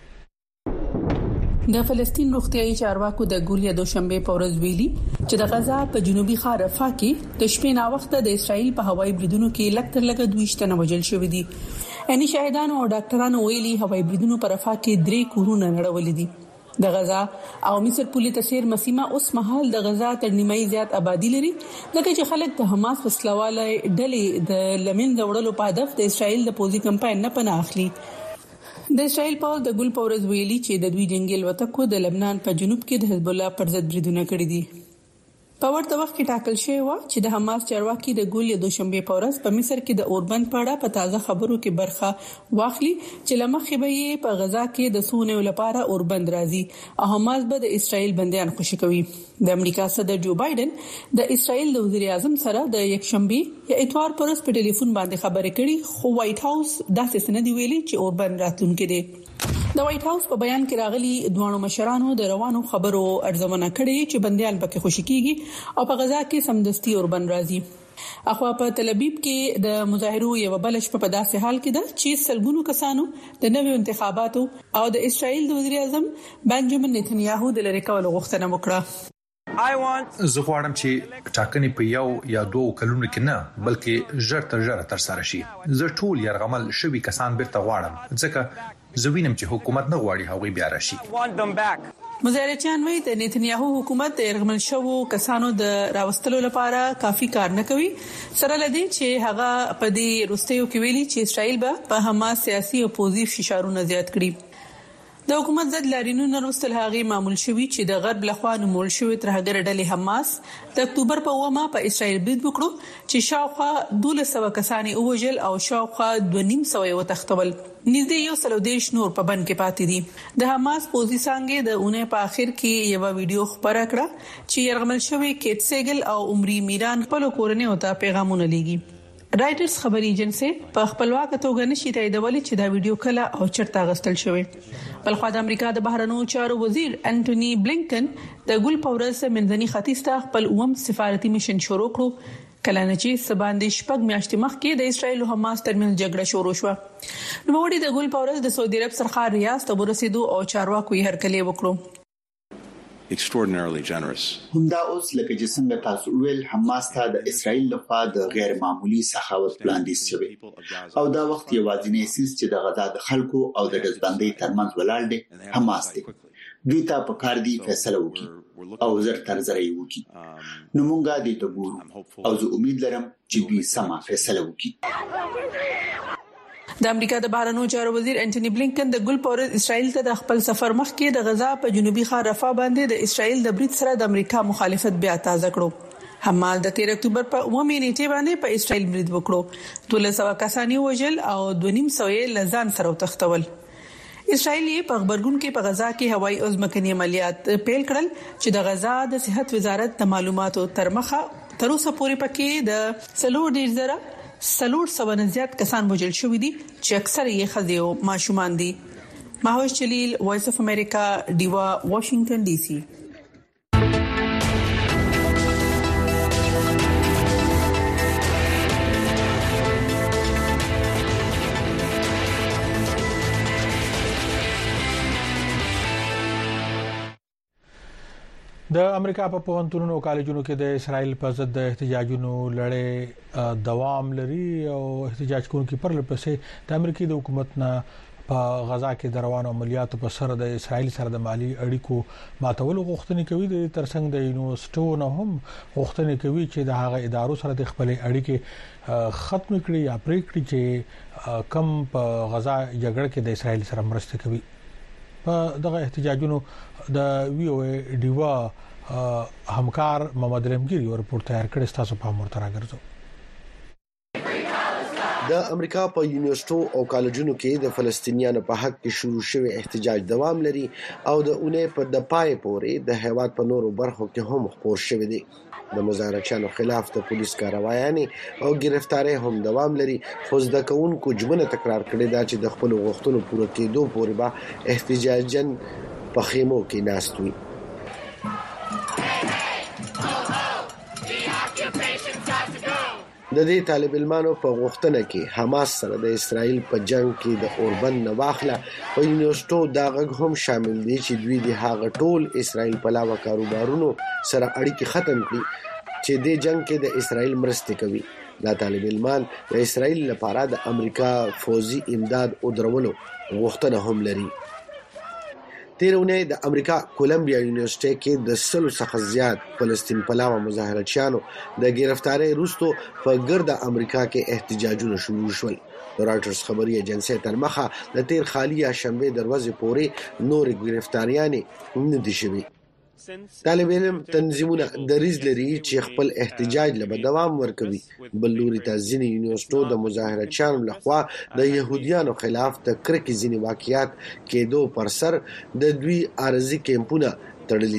د فلسطین روغتيایي چارواکو د ګولیا دوشنبه په ورځ ویلي چې د غزا په جنوبي ښار رفح کې د شپې نا وخت د اسرائیل په هوایي بریدونو کې لکتر لګ 2 تنه وژل شوې دي اني شاهدانو او ډاکټرانو ویلي هوایي بریدونو په رفح کې 3 کورونه نړولې دي د غزا او مصر پولی تسیر مسیمه اوس مهال د غزا تر نیمه زیات آبادی لري لکه چې خلک د حماس وسلواله ډلې د لمن وړلو په هدف د اسرائیل د پوزي کمپاین نه پناه اخلي د اسرائیل په د ګل پورز ویلي چې د دوی جنگي الوتکو د لبنان په جنوب کې د حزب الله پر ضد بریدونه کړی دي په ورته وخت کې ټاکل شوی و چې د حماس چارواکي د ګولیا دوشنبه په ورځ په مصر کې د اوربند پاړه په تازه خبرو کې برخه واخلي چې لمخې به یې په غزا کې د سونې لپاره اوربند راځي او حماس به د اسرائیل بنديان خوشی کوي د امریکا صدر جو بایدن د اسرائیل د وزیر اعظم سره د یکشنبه یا اتوار پر ورځ په ټلیفون باندې خبرې کړې خو وایټ هاوس دا څه نه دی ویلي چې اوربند راتلونکي دي د وایټ هاوس په بیان کې راغلي دوه مشرانو د روانو خبرو ارزونه کړې چې بنديان پکې خوشی کیږي او په غزا کې سمدستي اوربن راځي. اخوا په تل ابیب کې د مظاهرو یو بلش په داسې حال کې ده چې سلګونو کسانو د نوي انتخاباتو او د اسرائیل د وزیر اعظم بنجامین نتنیاهو د لری کولو غوښتنه وکړه. زه غواړم چې ټاکنې په یو یا دوه کلونو کې نه بلکې ژر تر ژره تر سره شي. زه ټول يرغمل شوي کسان بیرته غواړم ځکه زه وینم چې حکومت نه غواړي هغوی بیا راشي. مظاهرچیان وایي د نتنیاهو حکومت د يرغمل شوو کسانو د راوستلو لپاره کافي کار نه کوي سره لدی چې هغه په دې روستیو کې ویلي چې اسرائیل به په حماس سیاسي او پوځي فشارونه زیات کړي. د حکومت ضد لارینونو وروسته هغه معمول شوی چې د غرب لخوا نومول شوی ترهګر ډلې حماس د اکتوبر په 9 په اسرائیل برید وکړو چې شاوخوا 1200 کسان اوجل او شاوخوا 200 وتښتول. نږدې 130 نور په بند کې پاتې دي. د حماس پوځي څنګه د اونۍ په اخر کې یو ویډیو خبره کړه چې يرغمل شوی کیت سیګل او عمري میران خپل کورنۍ او ته پیغامونه لیږي. رائټرز خبري ایجنسی په خپلواک توګه نشي تاییدولې چې دا ویډیو کله او چرته غستل شوی. بلخو د امریکا د بهرنیو چارو وزیر انټونی بلینکن د ګل پورس منځني ختیځ ته خپل سفارتي میشن شروع کړو کله چې سباندې شپږ میاشتې مخکې د اسرائیل او حماس ترمنځ جګړه شروع شوه. نو وړي د ګل پورس د سعودي عرب سرخار ریاست ته ورسېدو او چارواکو یې هرکلی وکړو. extraordinarily generous. همدا اوس لکه چې څنګه تاسو ویل حماس ته د اسرائیل لخوا د غیر معمولی سخاوت وړاندیز شوی او دا وخت یوازینی سیس چې د غزا د خلکو او د دزبندۍ ترمنځ ولاړ دی حماس دی. دوی ته په کار دی فیصله وکړي او زر تر زر یې وکړي. نو مونږه دې ته ګورو او زه امید لرم چې دوی سم فیصله وکړي. د امریکا د بهرنیو چارو وزیر انټونی بلینکن د ګل پورس اسرائیل ته د خپل سفر مخکې د غزا په جنوبي خار رفح باندې د اسرائیل د برید سره د امریکا مخالفت بیا تازه کړو. حماس د 13 اکتوبر په 9 نیټه باندې په اسرائیل برید وکړو. 1200 کسان وژل او 200 لزان سره وتښتول. اسرائیل په خبرګون کې په غزا کې هوایي او ځمکني عملیات پیل کړل چې د غزا د صحت وزارت د معلوماتو تر مخه تر اوسه پورې پکې د سلور سوه زیات کسان وژل شوی دي چې اکثر یې ښځې او ماشومان دي. ماهوش جلیل وایس اف امریکا دیوا واشنگټن ډي سي. د امریکا په پوهنتونونو او کالجونو کې د اسرائیل په ضد د احتجاجونو لړۍ دوام لري او احتجاج کوونکي پر لپسې د امریکای د حکومت نه په غزا کې د روانو عملیاتو په سر د اسرائیل سره د مالی اړیکو ماتولو غوښتنې کوي. د ترڅنګ د یونیورسيټو نه هم غوښتنې کوي چې د هغه ادارو سره د خپل اړیکې ختم کړي یا پرې کړي چې کم په غزا جګړه کې د اسرائیل سره مرسته کوي. په دغه احتجاجونو د وی او ای دیوا همکار محمد رحمګيري رپورټ تیار کړی تاسو په مور تر راګرځو. د امریکا په یونیورسيټو او کالجونو کې د فلسطینیانو په حق کې شروع شوی احتجاج دوام لري او د اونۍ په د پای پورې د هیواد په نورو برخو کې هم خپور شوی دی. د مظاهرچیانو خلاف د پولیس کاروایانې او گرفتاری هم دوام لري. خو زده کوونکو جمله تکرار کړې ده چې د خپل غوښتنو پوره کېدو پورې به احتجاجن په خیمو کې ناست وي. د دې طالب علمانو په غوښتنه کې حماس سره د اسرائیل په جنگ کې د اوربن نواخله په یونیورسيټو دا غږ هم شامل دي چې دوی د هغه ټول اسرائیل په علاوه کاروبارونو سره اړیکې ختم کړي چې د جنگ کې د اسرائیل مرسته کوي. دا طالب علمان د اسرائیل لپاره د امریکا فوزي امداد او درولو غوښتنه هم لري. تیرونه د امریکا کولمبیا یونیورسيټي کې د 100 څخه زیات فلسطین پلوه مظاهرچیانو د گرفتاری وروسته په ګرد امریکا کې احتجاجونه شروع شول. رائټرز خبري ایجنسی تر مخه د تیر خالی شنبه دروازې پورې نور گرفتاریانې نه دي شوي. طالب علم تنظیمونه دریځ لري چې خپل احتجاج له دوام ورکوي. بل لوري ته ځینې یونیورسيټو د مظاهرچیانو لخوا د يهوديانو خلاف د کرکې ځینې واقعیات کېدو پر سر د دوی ارزي کیمپونه تړلې دي.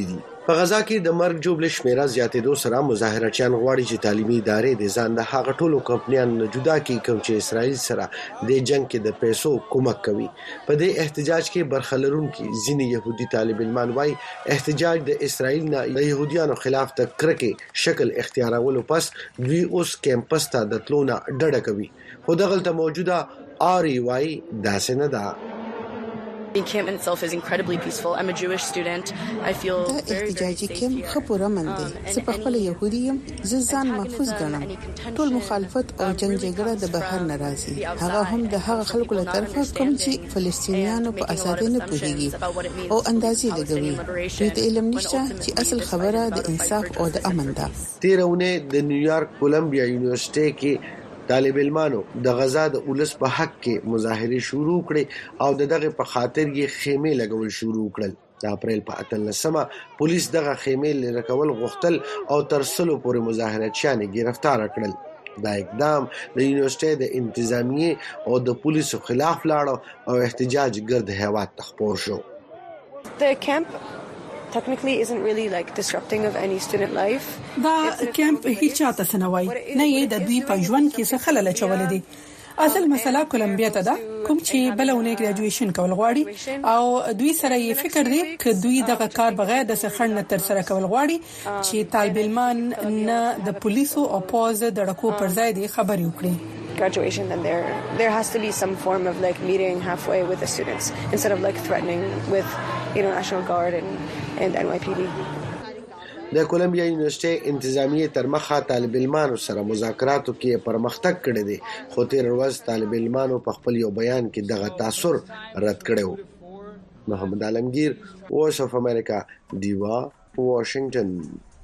په غزا کې د مرګ جوړل شمیره زیاتېدو سره مظاهرچیان غواړي چې تعلیمي ادارې د ځان د هغه ټولو کمپنیانو نه جدا کړي کوم چې اسرائیل سره د جنگ کې د پیسو کومک کوي. په دې احتجاج کې برخه لرونکي ځینې يهودي طالب علمان وايي احتجاج د اسرائیل نه د يهوديانو خلاف د کرکې شکل اختیارولو پس دوی اوس کیمپس ته د تلونه ډډه کوي. خو دغلته موجوده آری وايي داسې نه ده. The camp itself is incredibly peaceful. I'm a Jewish student. I feel very احتجاجي کیمپ خپوره من دی. زه په خپل يهودي یم. زه ځان محفوظ ګڼم. ټول مخالفت او جنگ جګړه د بهر ناراضي. هغه هم د هغه خلکو له طرفه کوم چې فلسطینیانو په ازادۍ نه پوهیږي او اندازې لګوي. دوی ته علم نشته چې اصل خبره د انصاف او د امن ده. تیرونه د نیویارک کولمبیا یونیورسيټي کې طالب علمانو د غزا د اولس په حق کې مظاهره شروع کړې او دغه په خاطر یې خیمه لګول شروع کړل. د اپریل په 18مه پولیس دغه خیمه لری کول غوښتل او تر سلو پورې مظاهرچیان گرفتار کړل. دا اقدام د یونیورسيټي د انتظامیه او د پولیسو خلاف لاړ او احتجاج ګرد هیواد تخپور شو. The camp technically isn't really like disrupting of any student life. دا کیمپ هیڅ چاته سنوي نه یې د دوی په ژوند کې څه خلل چول دي. اصل مسله کولمبیا ته ده کوم چې بلونه ګریجویشن کول غواړي او دوی سره یې فکر دی ک دوی دغه کار بغیر د سخن تر سره کول غواړي چې طالب علمان نه د پولیسو او پوز د ډکو پر ځای دی خبري وکړي. Graduation, then there has to be some form of like meeting halfway with the students instead of like threatening with National Guard and NYPD. د کولمبیا یونیورسيټي انتظامیه تر مخه طالب علمانو سره مذاکراتو کې پرمختګ کړی دی خو تیر ورځ طالب علمانو په خپل یو بیان کې دغه تاثر رد کړو. محمد عالمگیر، وایس اف امریکا، دیوا، واشنگټن.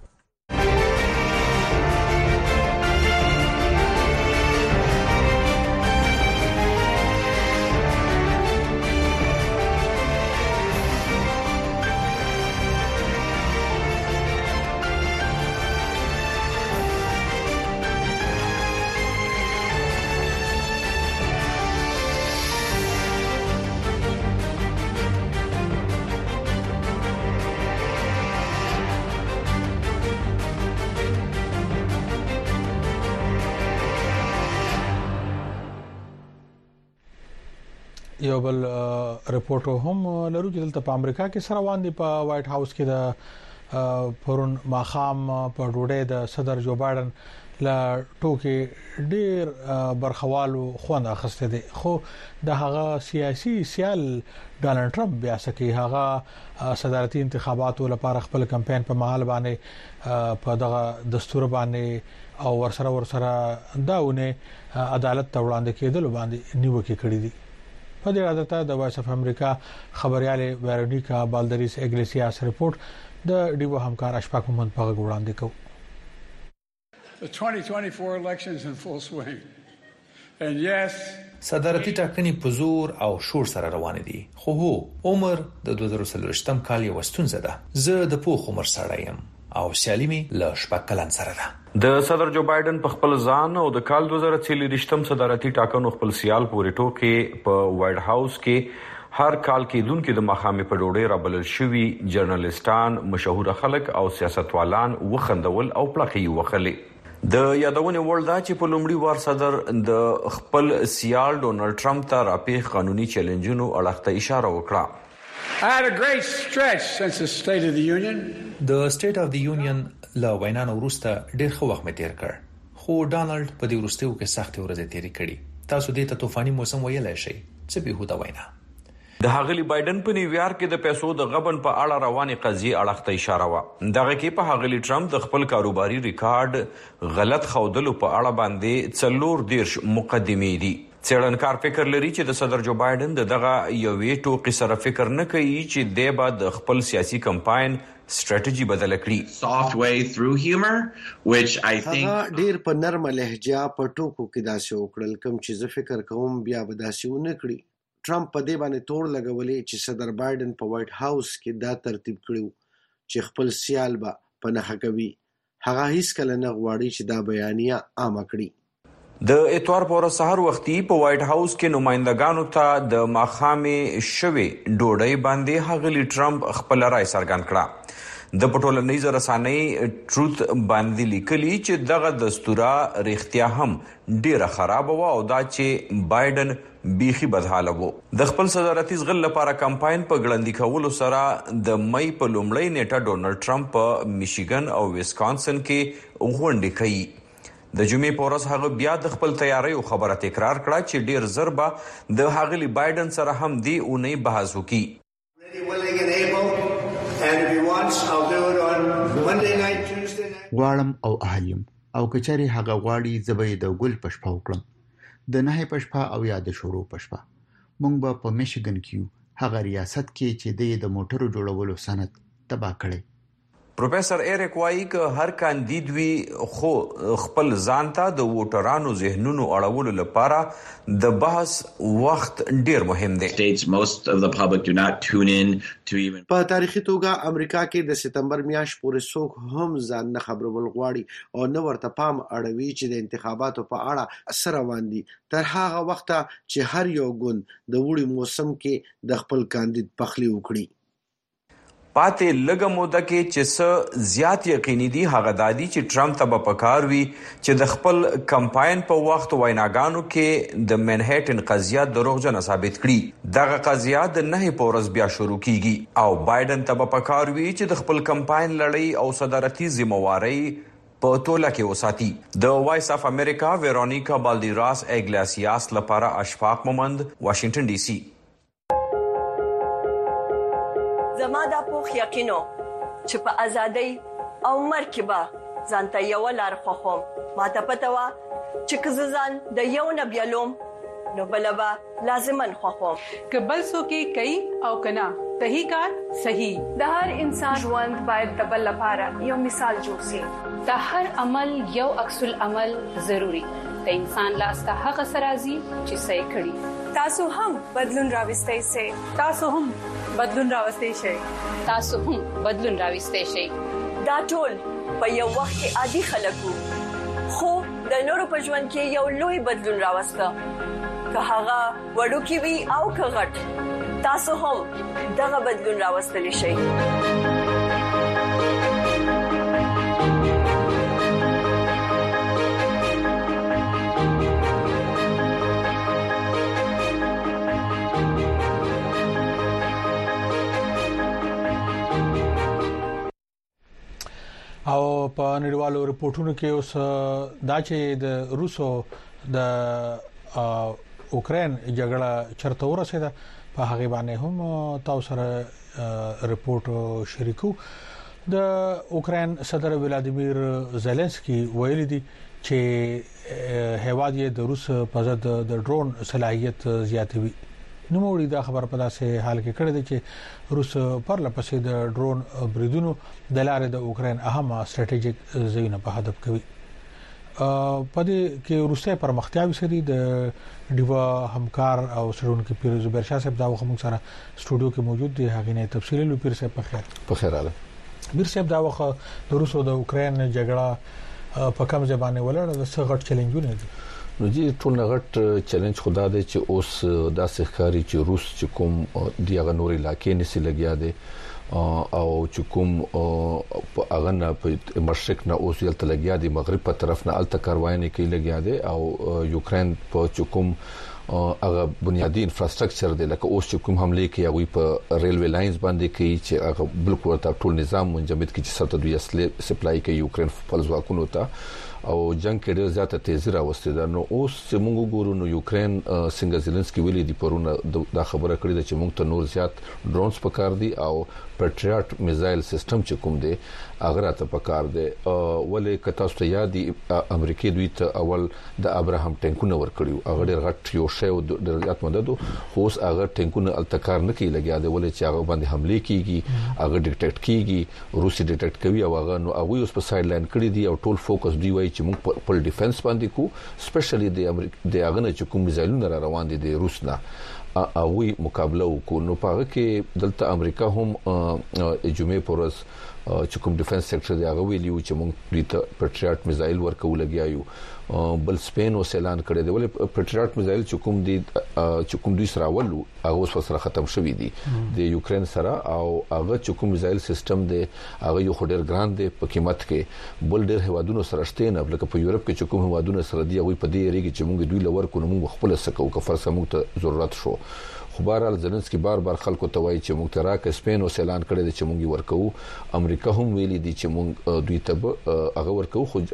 یو بل رپورټ هم لرو چې دلته په امریکا کې سره روان دي. په وایټ هاوس کې د پرون ماخام په ډوډۍ د صدر جو بایدن لا ټوکي ډیر برخوالو خوند اخسته دي خو د هغه سیاسي سیال ډانلډ ټرمپ بیا سکه هغه صدارتي انتخاباتو لپاره خپل کمپاین په محل باندې په دغه دستور باندې او ورسره داونه عدالت ته وړاندې کېدل باندې نیوکه کړې دي. په دې اړه د وایس اف امریکا خبرياله ویرونیکا بالدریس اګلیسیاس رپورټ د ډیوو همکار اشفاق محمد په وړاندې کوي. The 2024 elections in full swing. And yes, صدارتي ټاکنې په زور او شور سره روان دي. خو هو عمر د 2023م کال یو ستونزه ده. زه د پوخ عمر سره یم او سیالي می له شپږ کلن سره ده. د صدر جو بایدن په خپل ځان او د کال 2023م صدارتي ټاکنو خپل سیال پورې ټوکې په وایټ هاوس کې هر کال کې دونکو د مخامې په ډوډۍ رابلل شوی جرنالستان، مشهور خلک او سیاستوالان وخندول او پلخي وخلي. د یادونه وردا چې په لومړي وار صدر د خپل سیال ډونالد ټرمپ ته راپېښ قانوني چیلنجونو اړخته اشاره وکړه. I had a great stretch since the State of the Union. The State of the Union لا وینا نو وروسته ډېر ښه وخت مې تیر کړ خو ډانلډ په دې وروستیو کې سخت ورځې تیرې کړې. تاسو دې ته طوفاني موسم ویلای شئ څه به هوته وینا. د هغلی بایدن په نیویارک کې د پیسو د غبن په اړه رواني قضیه اړخته اشاره و. دغه کې په هغلی ټرمپ د خپل کاروباري ریکارډ غلط خودلو په اړه باندې 4 مقدمې دي. څېړنکار فکر لري چې د صدر جو بایدن دغه یوې ټوکې سره فکر نه کوي چې د بعد خپل سیاسي کمپاین strategy بدل کړي. soft way through humor which I think ډیر په نرمه لهجه په ټوکو کې داسې وکړل کوم چې زه فکر کوم بیا به داسې ونه کړي. ټرمپ په دې باندې تور لګولې چې صدر بایدن په وایټ هاوس کې دا ترتیب کړو چې خپل سیال به په نه کوي. هغه هیڅ کله نه غواړي چې دا بیانیه عامه کړي. د اتوار پر سحر وختي په وایټ هاوس کې نمائندګانو ته د ماخامې شوي ډوډۍ باندې هغلی ټرمپ خپل رائے څرګند کړه. د پټولنیز رسانۍ ټروت باندې لیکلي چې دغه دستوره رښتیا هم ډیره خراب و او دا چې بایدن بیخي بدحاله وو. د خپل صدارتي ځغل لپاره کمپاین په ګړندی کولو سره د مئی په لومړۍ نیټه ډونالد ټرمپ په میشیګن او ویسکانسن کې غونډې کوي. د جمعې په ورځ هغه بیا د خپل تیاری او خبره تکرار کړه چې ډیر زر به د هغلی بایدن سره هم دی اونۍ بحث وکړي. غواړم او اهلیم او کچاري هغه غواړي زبې د ګل پشپا وکړم د نه پشپا او یا د شورو پشپا. مونږ به په میشیګن کې هغه ریاست کې چې د موټرو جوړولو صنعت تباہ کړي. پروفیسور ایریک وایي که هر کاندید وي خو خپل ځان ته د ووټرانو ذهنونو اړولو لپاره د بحث وخت ډیر مهم دی. په تاریخي توګه امریکا کې د سپتمبر میاشت پورې څوک هم ځان نه خبرول غواړي او نه ورته پام اړوي چې د انتخاباتو په اړه سره روان دي تر هغه وخت چې هر یو ګوند د وړي موسم کې د خپل کاندید پخلی وکړي. پاتې لږه موده کې چې څه زیات یقیني دي هغه دادي چې ټرمپ ته به پکار وي چې د خپل کمپاین په وخت ویناګانو کې د منهټن قضیه دروغجنه ثابت کړي. دغه قضیه د نه په ورځ بیا شروع کیږي او بایدن ته به پکار وي چې د خپل کمپاین لړۍ او صدارتي ذمہواری په توله کې وساتي. د وایس اف امریکا ویرونیکا بالدیراس ایگلاسیاس لپاره اشفاق مومند، واشنگټن ډي سي. زما دا پوخ یقینو چې په ازادۍ او مرګ به ځانته یو لار خوخم. ما ته پته وه چې که زه ځان د یو نه بیلوم نو بله به لازمن خوخم. که بل څوک یې کوي او که نه صحیح کار صحیح. د هر انسان ژوند باید د بل لپاره یو مثال جوړ شي. د هر عمل یو عکس العمل ضروری. د انسان لاس ته هغه سرازي چې صحیح کړي. تاسو هم بدلون راوستئ شئ. تاسو هم بدلون راوستئ شئ. تاسو هم بدلون راوستئ شئ. دا ټول په یو وخت کې عادي خلک وو خو د نورو په ژوند کې یو لوی بدلون راوسته. که هغه وړوکی وي او که غټ تاسو هم دغه بدلون راوستلی شئ. او په نړیوالو ریپورتونو کې اوس دا چې د روسو د اوکرين جګړه چرته ورسېده په هغه باندې هم تاسو سره ریپورت شریکو. د اوکرين صدر ولادیمیر زيلنسکي ویلي دي چې هیواد یې د روس په ضد د ډرون صلاحيت زیاتوي. نو موږ دا خبر په داسې حال کې کړی دی چې روس پر لپسې د ډرون بریدونو د لارې د اوکرين اهم استراتیژیک ځایونه په هدف کوي. په دې کې روسي پرمختیاوي سری د ډیوا همکار او سرونکو پیر زبیر شاه صاحب دا وخت موږ سره سټوډیو کې موجود دي. هغه نه تفصیل لو پیر صاحب په خیر اله. پیر صاحب دا وخت د روسو د اوکرين جګړه په کوم ځبانه ولر د څه غټ چیلنجونه دي. نو جی ټول غټ چیلنج خدا دی چې اوس دا ښکاری چې روس چې کوم دیغه نور علاقې نسی لګیا دي او چې کوم په اغه نه په مشرق نه اوس یلته لګیا دي مغرب په طرف نه الته کارواني کې لګیا دي او یوکرين په چې کوم هغه بنیادی انفراستراکچر دی لکه اوس چې کوم حمله کوي هغه په ریلوی لاینز باندې کوي چې هغه بالکل ټول نظام منجمد کوي چې سره دوی اصلي سپلای کوي یوکرين په ځواکونو ته او جنگ کې ډېر زیاته تیزی راوستي ده. نو اوس چې موږ ګورو نو یوکرين څنګه زيلنسکي ویلي دی پرونه دا خبره کړې ده چې موږ ته نور زیات ډرونز پکار دي او پیټریاټ میزایل سیستم چې کوم دی هغه راته پکار دی. ولې کته ست یادي امریکای دوی ته اول د ابراهام ټینکونه ورکړیو هغه ډېر غټ یو شی او د زیات مدد اوس هغه ټینکونه التکار نه کوي لګیا دی ولې چې هغه باندې حمله کیږي هغه ډیټیکټ کیږي روسي ډیټیکټ کوي او هغه نو هغه اوس په سایډ لاین کړی دی او ټول فوکس دی وای چې موږ په ډیفنس باندې کو سپیشلی د هغه نه چې کوم میزایلونه را روان دي د روس نه او وی مقابله وکړو. نو په هغه کې دلته امریکا هم جمعې پورز چې کوم ډیفنس سېکټر دی هغه ویلیو چې موږ د پیټریاټ میزایل ورکو لګیایو بل سپین اوس اعلان کړی دی ولې پیټریاټ میزایل چې کوم دوی سره ولو هغه اوس سره ختم شوی دی د یوکرين سره او هغه چې کوم میزایل سیستم دی هغه یو خډر ګران دی په قیمت کې بل ډیر هوادونو سره شته نه بلکې په یورپ کې چې کوم هوادونو سره دی هغه په دې ریګي چې موږ دوی لور کو موږ خپل سکو کفر سمو ته ضرورت شو خو بهرحال زيلنسکي بار خلکو ته وایي چې موږ تراک سپین اوس اعلان کړی دی چې موږ ورکو امریکا هم ویلي دي چې موږ دوی ته هغه ورکو خو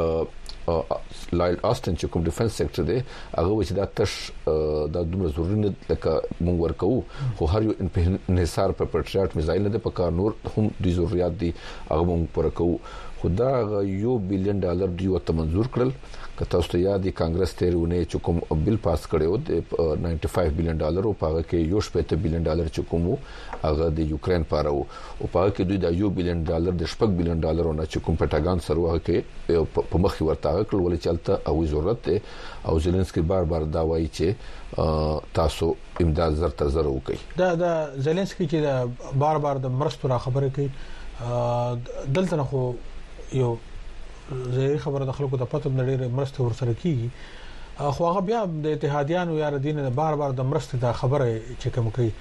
لایل آستن چې کوم ډیفنس سېکټر دی هغه و چې دا تش د دومره ضروري نه لکه موږ ورکو خو هر یو انحصار پر پیټریاټ میزایل نه په کار نور هم د ضرورت دي هغه موږ ورکو خدا $1 بلین دی ورته منزور کړل کته اوس ته یاد دي کانګرس تیرونه چې کوم بل پاس کړو د $95 بلین او پاغه کې $70 بلین چې کوم هغه د یوکرين پاره او پاغه کې دوی د $1 بلین د $8 بلین نه چې کوم پټاګان سره وه کې په مخ ورته کړل ولې چلته او ضرورت ته او زيلنسکي بار دا وایي چې تاسو امداد زر تر زر وکي دا زيلنسکي چې بار د مرستو را خبره کوي دلته خو یو زه خبره د خلکو د پته نړۍ مرسته ورسره کیږي خو هغه بیا د اتحادیانو یا دین بار د مرسته د خبره چې کوم کوي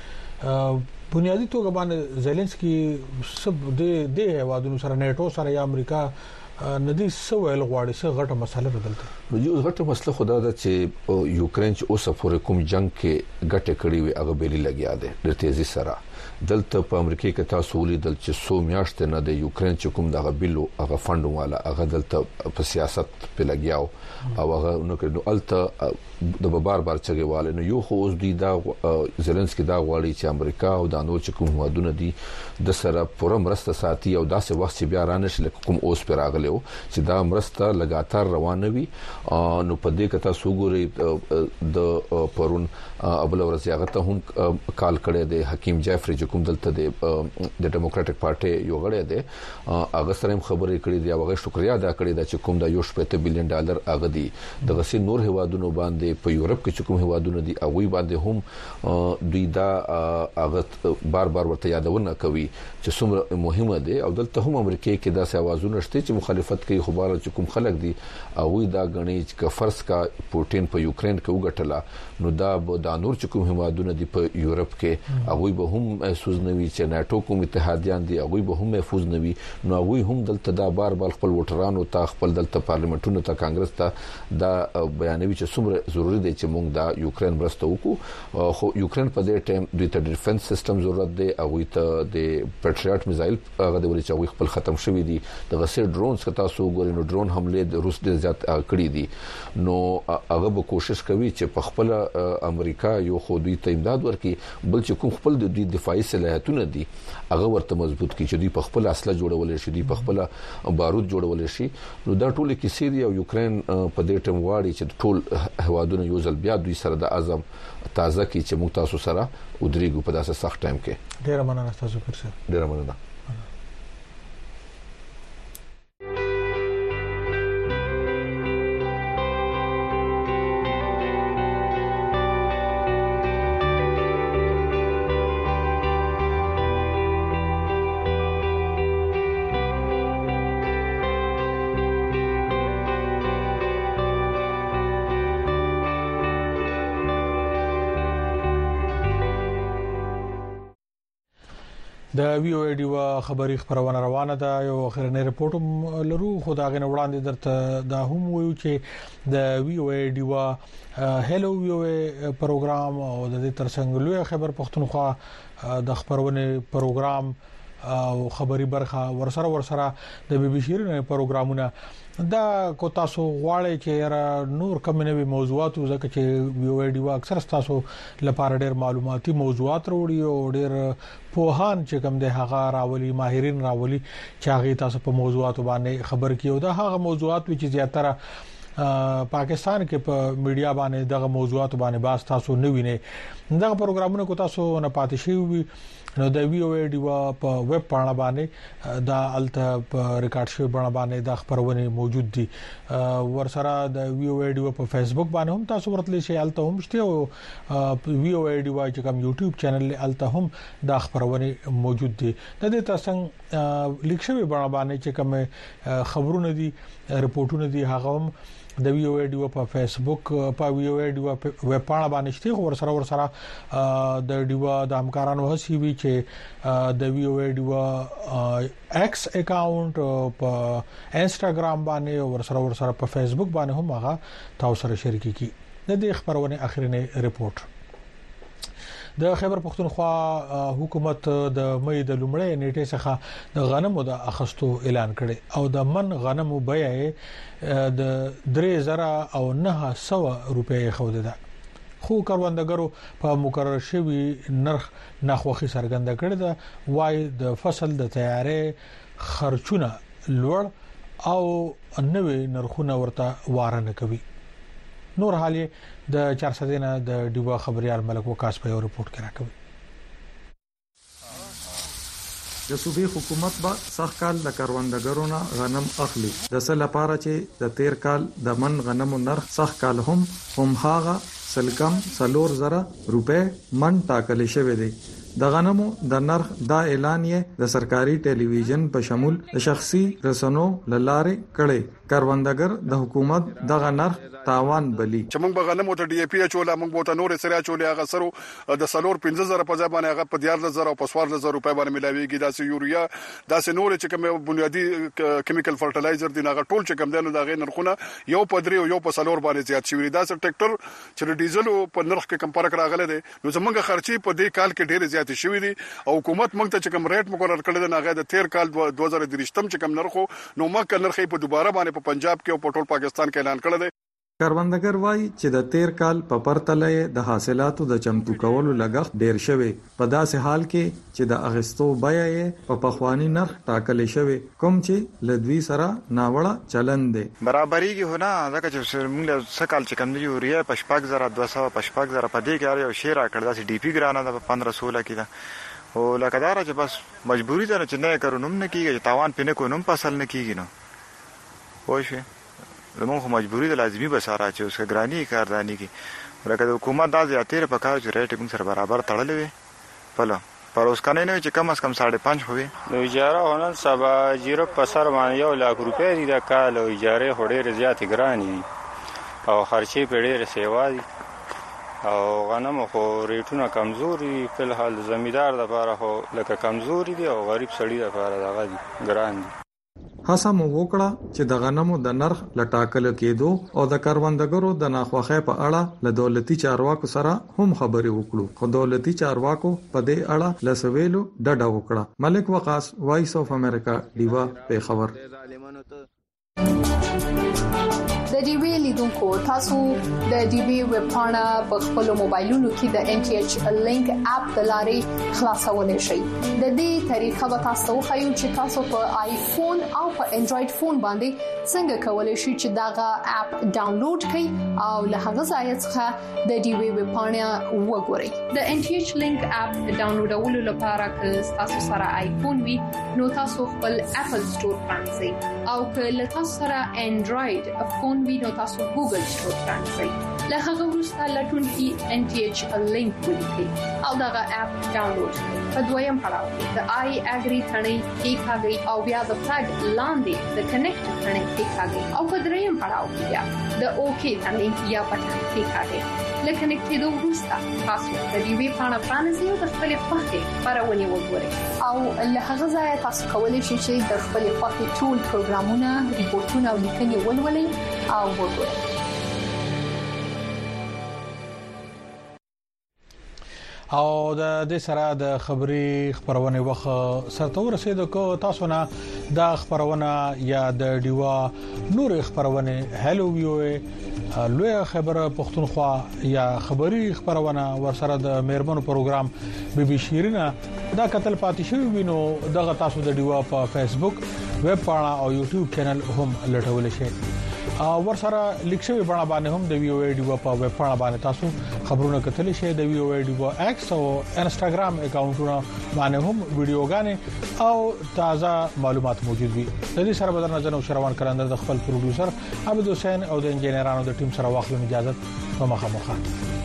بنیادی توګه باندې زيلنسکي سب د هوادونو سره نیټو سره یا امریکا ندي سوال غواړي څه غټه مسله بدلته یو غټه مسله خدا ده چې یوکرين چې اوس په کوم جنگ کې غټه کړی وي هغه بیلی لګیا ده د تیزی سره دلته په امریکا کې تاسو ولیدل چې 100 میاشتې نه د یوکرين چې کوم دغه بیلو هغه فند والا هغه دلته په سیاست په لګیاو او هغه نو کړو الته د بار چګیواله نو یو خو اوس دی دا زيلنسکي دا غواړي چې امریکا او د نور چې کوم هوادونه دي د سره پوره مرسته ساتي او داسې وخت چې بیا رانش لکه کوم اوس پر راغلو چې دا مرسته لګاتار روانه وي نو په دې کې تاسو ګورئ د پرون ابل ورځ هغه ته هم کال کړی دی حکیم جعفری چې کوم دلته د ډیموکراټک پارټي یو غړی دی هغه سره خبرې کړې دی هغه شکریا ادا کړې دا چې کوم د $70 بلین هغه دی د غسي نور هوادونو باندې په یورپ کې چې کوم هوادونه دي هغه باندې هم دوی دا هغه بار ورته یادونه کوي چې څومره مهمه دي او دلته هم امریکا کې دا سوازونه شته چې مخالفت کوي خو بار چې کوم خلک دي هغه دا غني چې فرض کا پوتين په یوکرين کې وګټله نو دا د نور چې کوم هوادونه دي په یورپ کې هغه به هم محفوظ نوي چې ناتو کوم اتحادیان دي هغه به هم محفوظ نوي نو هغه هم دلته دا بار خپل وټرانو ته خپل دلته پارلیمنتونو ته کانګرس ته دا بیانوي چې څومره ضروری دی چې موږ دا یوکرين مرسته وکړو خو یوکرين په دې ټایم د ډیفنس سیستم ضرورت دی او ته د پیټریاټ میزایل هغه د ولې چې خپل ختم شوی دي د غسر ډرونز کتا سو ګوري نو ډرون حمله د روس د زیات کړی دي نو هغه به کوشش کوي چې په خپل امریکا یو خو دوی ته امداد ورکړي بل چې کوم خپل د دفاعي صلاحیتونه دي هغه ورته مضبوط کړي چې دوی په خپل اسلحه جوړول شي دوی په خپل بارود جوړول شي نو دا ټول کیسې دي او یوکرين په دې ټیم واړي چې ټول هوادونه یو ځل بیا دوی سره د اعظم تازه کی چې موږ تاسو سره ودرېګو په داسې سخت ټایم کې ډیر مننه تاسو پر سره ډیر مننه د وی او ډي وا خبري خبرونه روانه ده یو اخرنی رپورټ لرو خدای غن وړاندې درته دا هم ویو چې د وی او ډي وا هلو وی او پروګرام او د ترڅنګ لوی خبر پښتونخوا د خبرونه پروګرام او خبري برخه ورسره د بي بي سي پروګرامونه دا کو تاسو غواړئ چې نور کوم نوي موضوعات زکه چې وی او ډي وا اکثر تاسو لپاره ډېر معلوماتي موضوعات وروړي او ډېر پوهان چې کوم د هغه راولي ماهرین راولي چې هغه تاسو په موضوعات باندې خبر کیو دا هغه موضوعات چې زیاتره پاکستان کې په میډیا باندې دغه موضوعات باندې باز تاسو نه وینئ دغه پروګرامونه کو تاسو نه پاتې شي نو د وی او ای ډیوا په ویب پاڼه باندې دا الته ریکارډ شوی باندې د خبرونه موجود دي ورسره د وی او ای ډیوا په فیسبوک باندې هم تاسو ورتلی شي الته هم شته او وی او ای ډیوا چې کوم یوټیوب چینل الته هم د خبرونه موجود دي د دې تاسو لیک شوی باندې چې کوم خبرونه دي رپورټونه دي هغه هم د وی او ای ډیوا په فیسبوک په وی او ای ډیوا ویب پاڼه باندې شته ورسره د ډیوا د همکارانو هڅې وی چې د وی او ای ډیوا ایکس اکاونټ په انستګرام باندې ورسره په فیسبوک باندې هم هغه تاسو سره شریک کړي د دې خبرونه اخرنی ریپورت د خیبر پختونخوا حکومت د مې د لومړۍ نیټه څخه د غنمو د اخستو اعلان کړي او د من غنمو بیه د 3900 روپۍ خوده ده خو کروندګرو په مقرر شوی نرخ ناخوخي څرګنده کړې ده وای د فصل د تیارې خرچونه لوړ او نوې نرخونه ورته وارنه کوي نور حالي د 400 نه د ډیوا خبريال ملک وکاس په یو ریپورت کې راکوي د صوبې حکومت با سخت کال د کروندګرو نه غنم اخلي د څه لپاره چې د تیر کال د من غنمو نرخ سخت کال هم هاغه سلکم 3000 روپے من ټاکل شوی دی د غنمو د نرخ دا اعلان یې د سرکاري ټلویزیون په شمول د شخصي رسنو لاره کړي کروندګر د حکومت دغه نرخ تاوان بلی چې موږ به غنمو ته ډي اي پی چولا موږ به ته نور سره چولې هغه سره د سلور 15000 په ځای باندې هغه په 14000 او په 14000 روپے باندې ملاويږي دا سه یوریا دا سه نور چې کوم بنیادی کیمیکل فرټیلایزر دی هغه ټول چې کوم دنه دا غي نرخونه یو په درې او یو په سلور باندې زیات شوی دا سه ټریکټر چې ډیزل په نرخ کې کم فرق راغله دي نو زمونږ خرچي په دې کال کې ډېر زیات شوی دي او حکومت موږ ته چې کوم ریټ مقرر کړی دی هغه د 13 کال 2023 چې کوم نرخو نو موږ نرخ په دوباره باندې په پنجاب کې او په ټول پاکستان کې اعلان کړی دی کروندګر وایي چې د 13 کال په پرتله د حاصلاتو د چمتو کولو لګښت ډیر شوی په داسې حال کې چې د اغستو بیه په پخوانی نرخ ټاکل شوی کوم چې لدوی سره ناوړه چلن دی برابرۍ کې هونه ځکه چې موږ له سکال چې کم دی یوریا په 5200 په 5000 په دې کې یو شی را کړ داسې ډي پی ګرانه د 1516 کې دا او لکدار چې بس مجبوری ده چې نه کارو نوم نه کیږي تاوان پینې کو نوم فصل نه کیږي نو وښه زموږ مجبوری ده لازمي بساره چې اوس ګرانی کاردانی کی لکه د حکومت د زیاتې په کار چې ریټ موږ سره برابر تړلې وي پله پر اوس کنه نه چې کم از کم 5.5 ہوئے نو اجاره هنن سبا جیرو په سر باندې 1 لک روپۍ دی د کال او اجاره هډېر زیات ګرانی او خرچې په ډېر سیوا دي او غنم خو ریټونه کمزوري په الحال زمیدار د لپاره خو لکه کمزوري دي او غریب سړي د لپاره دغه ګران دي هڅه مو وکړه چې د غنمو د نرخ لټاکل کېدو او د کروندګرو د ناخوخه په اړه له دولتي چارواکو سره هم خبرې وکړو خو دولتي چارواکو په دې اړه لسویلو ډډه وکړه ملک وقاص وایس اف امریکا ډیوا په خبر د ډي وی لیدونکو تاسو د ډي وی ویب پاڼه په خپل موبایلونو کې د NTH لینک اپ د لارې خلاصولای شئ د دې طریقه به تاسو خایو چې تاسو په آیفون او په انډراید فون باندې څنګه کولای شئ چې داغه اپ ډاونلوډ کړئ او له هغه ځای څخه د ډي وی ویب پاڼه وګورئ د NTH لینک اپ ډاونلوډولو لپاره که تاسو سره آیفون وي نو تاسو خپل اپل سٹور پرانځئ او که تاسو سره انډراید فون وي نو تاسو ګوګل سٹور پرانځئ له هغه وروسته لټون کې NTH لینک ولیکئ او دغه اپ ډاونلوډ کړئ په دویم پړاو کې د آی اګری ثنې کې ښاګي او بیا د فلګ لاندې د کنیکټ ثنې کې ښاګي او په دریم پړاو کې بیا د اوکی ثنې یا پټه کې ښاګي لکه نکټېدو وروسته تاسو د دې وی پاڼه پرانځئ او د خپل خوښې خبرونه وګورئ او له هغه ځای تاسو کولی شئ چې د خپل خوښې ټول پروګرامونه ریپورتونه او لیکنې ولولئ او وګورئ او د دې سره د خبري خبرونه وخت سرته ورسېد کو تاسو نه د خبرونه یا د ډیوا نور خبرونه هلو ویو لوی خبره پښتونخوا یا خبري خبرونه ورسره د مهربانو پروګرام بي شيرینه دا قتل پاتې شوی وینو دغه تاسو د ډیوا په فیسبوک ویب پاڼه او یوټیوب چینل هم لټول شي ورسره لیکشوي بڼه باندې هم د وی او ای ډیو په ویب پاڼه باندې تاسو خبرونه کتلی شئ د وی او ای ډیو ایکس او انستګرام اکاونټونه باندې هم ویډیوګانې او تازه معلومات موجود وي د دې سره بدر نظر او شروان کراندر د خپل پروډوسر عبد حسین او د انجینرانو د ټیم سره واخلو اجازه په مخه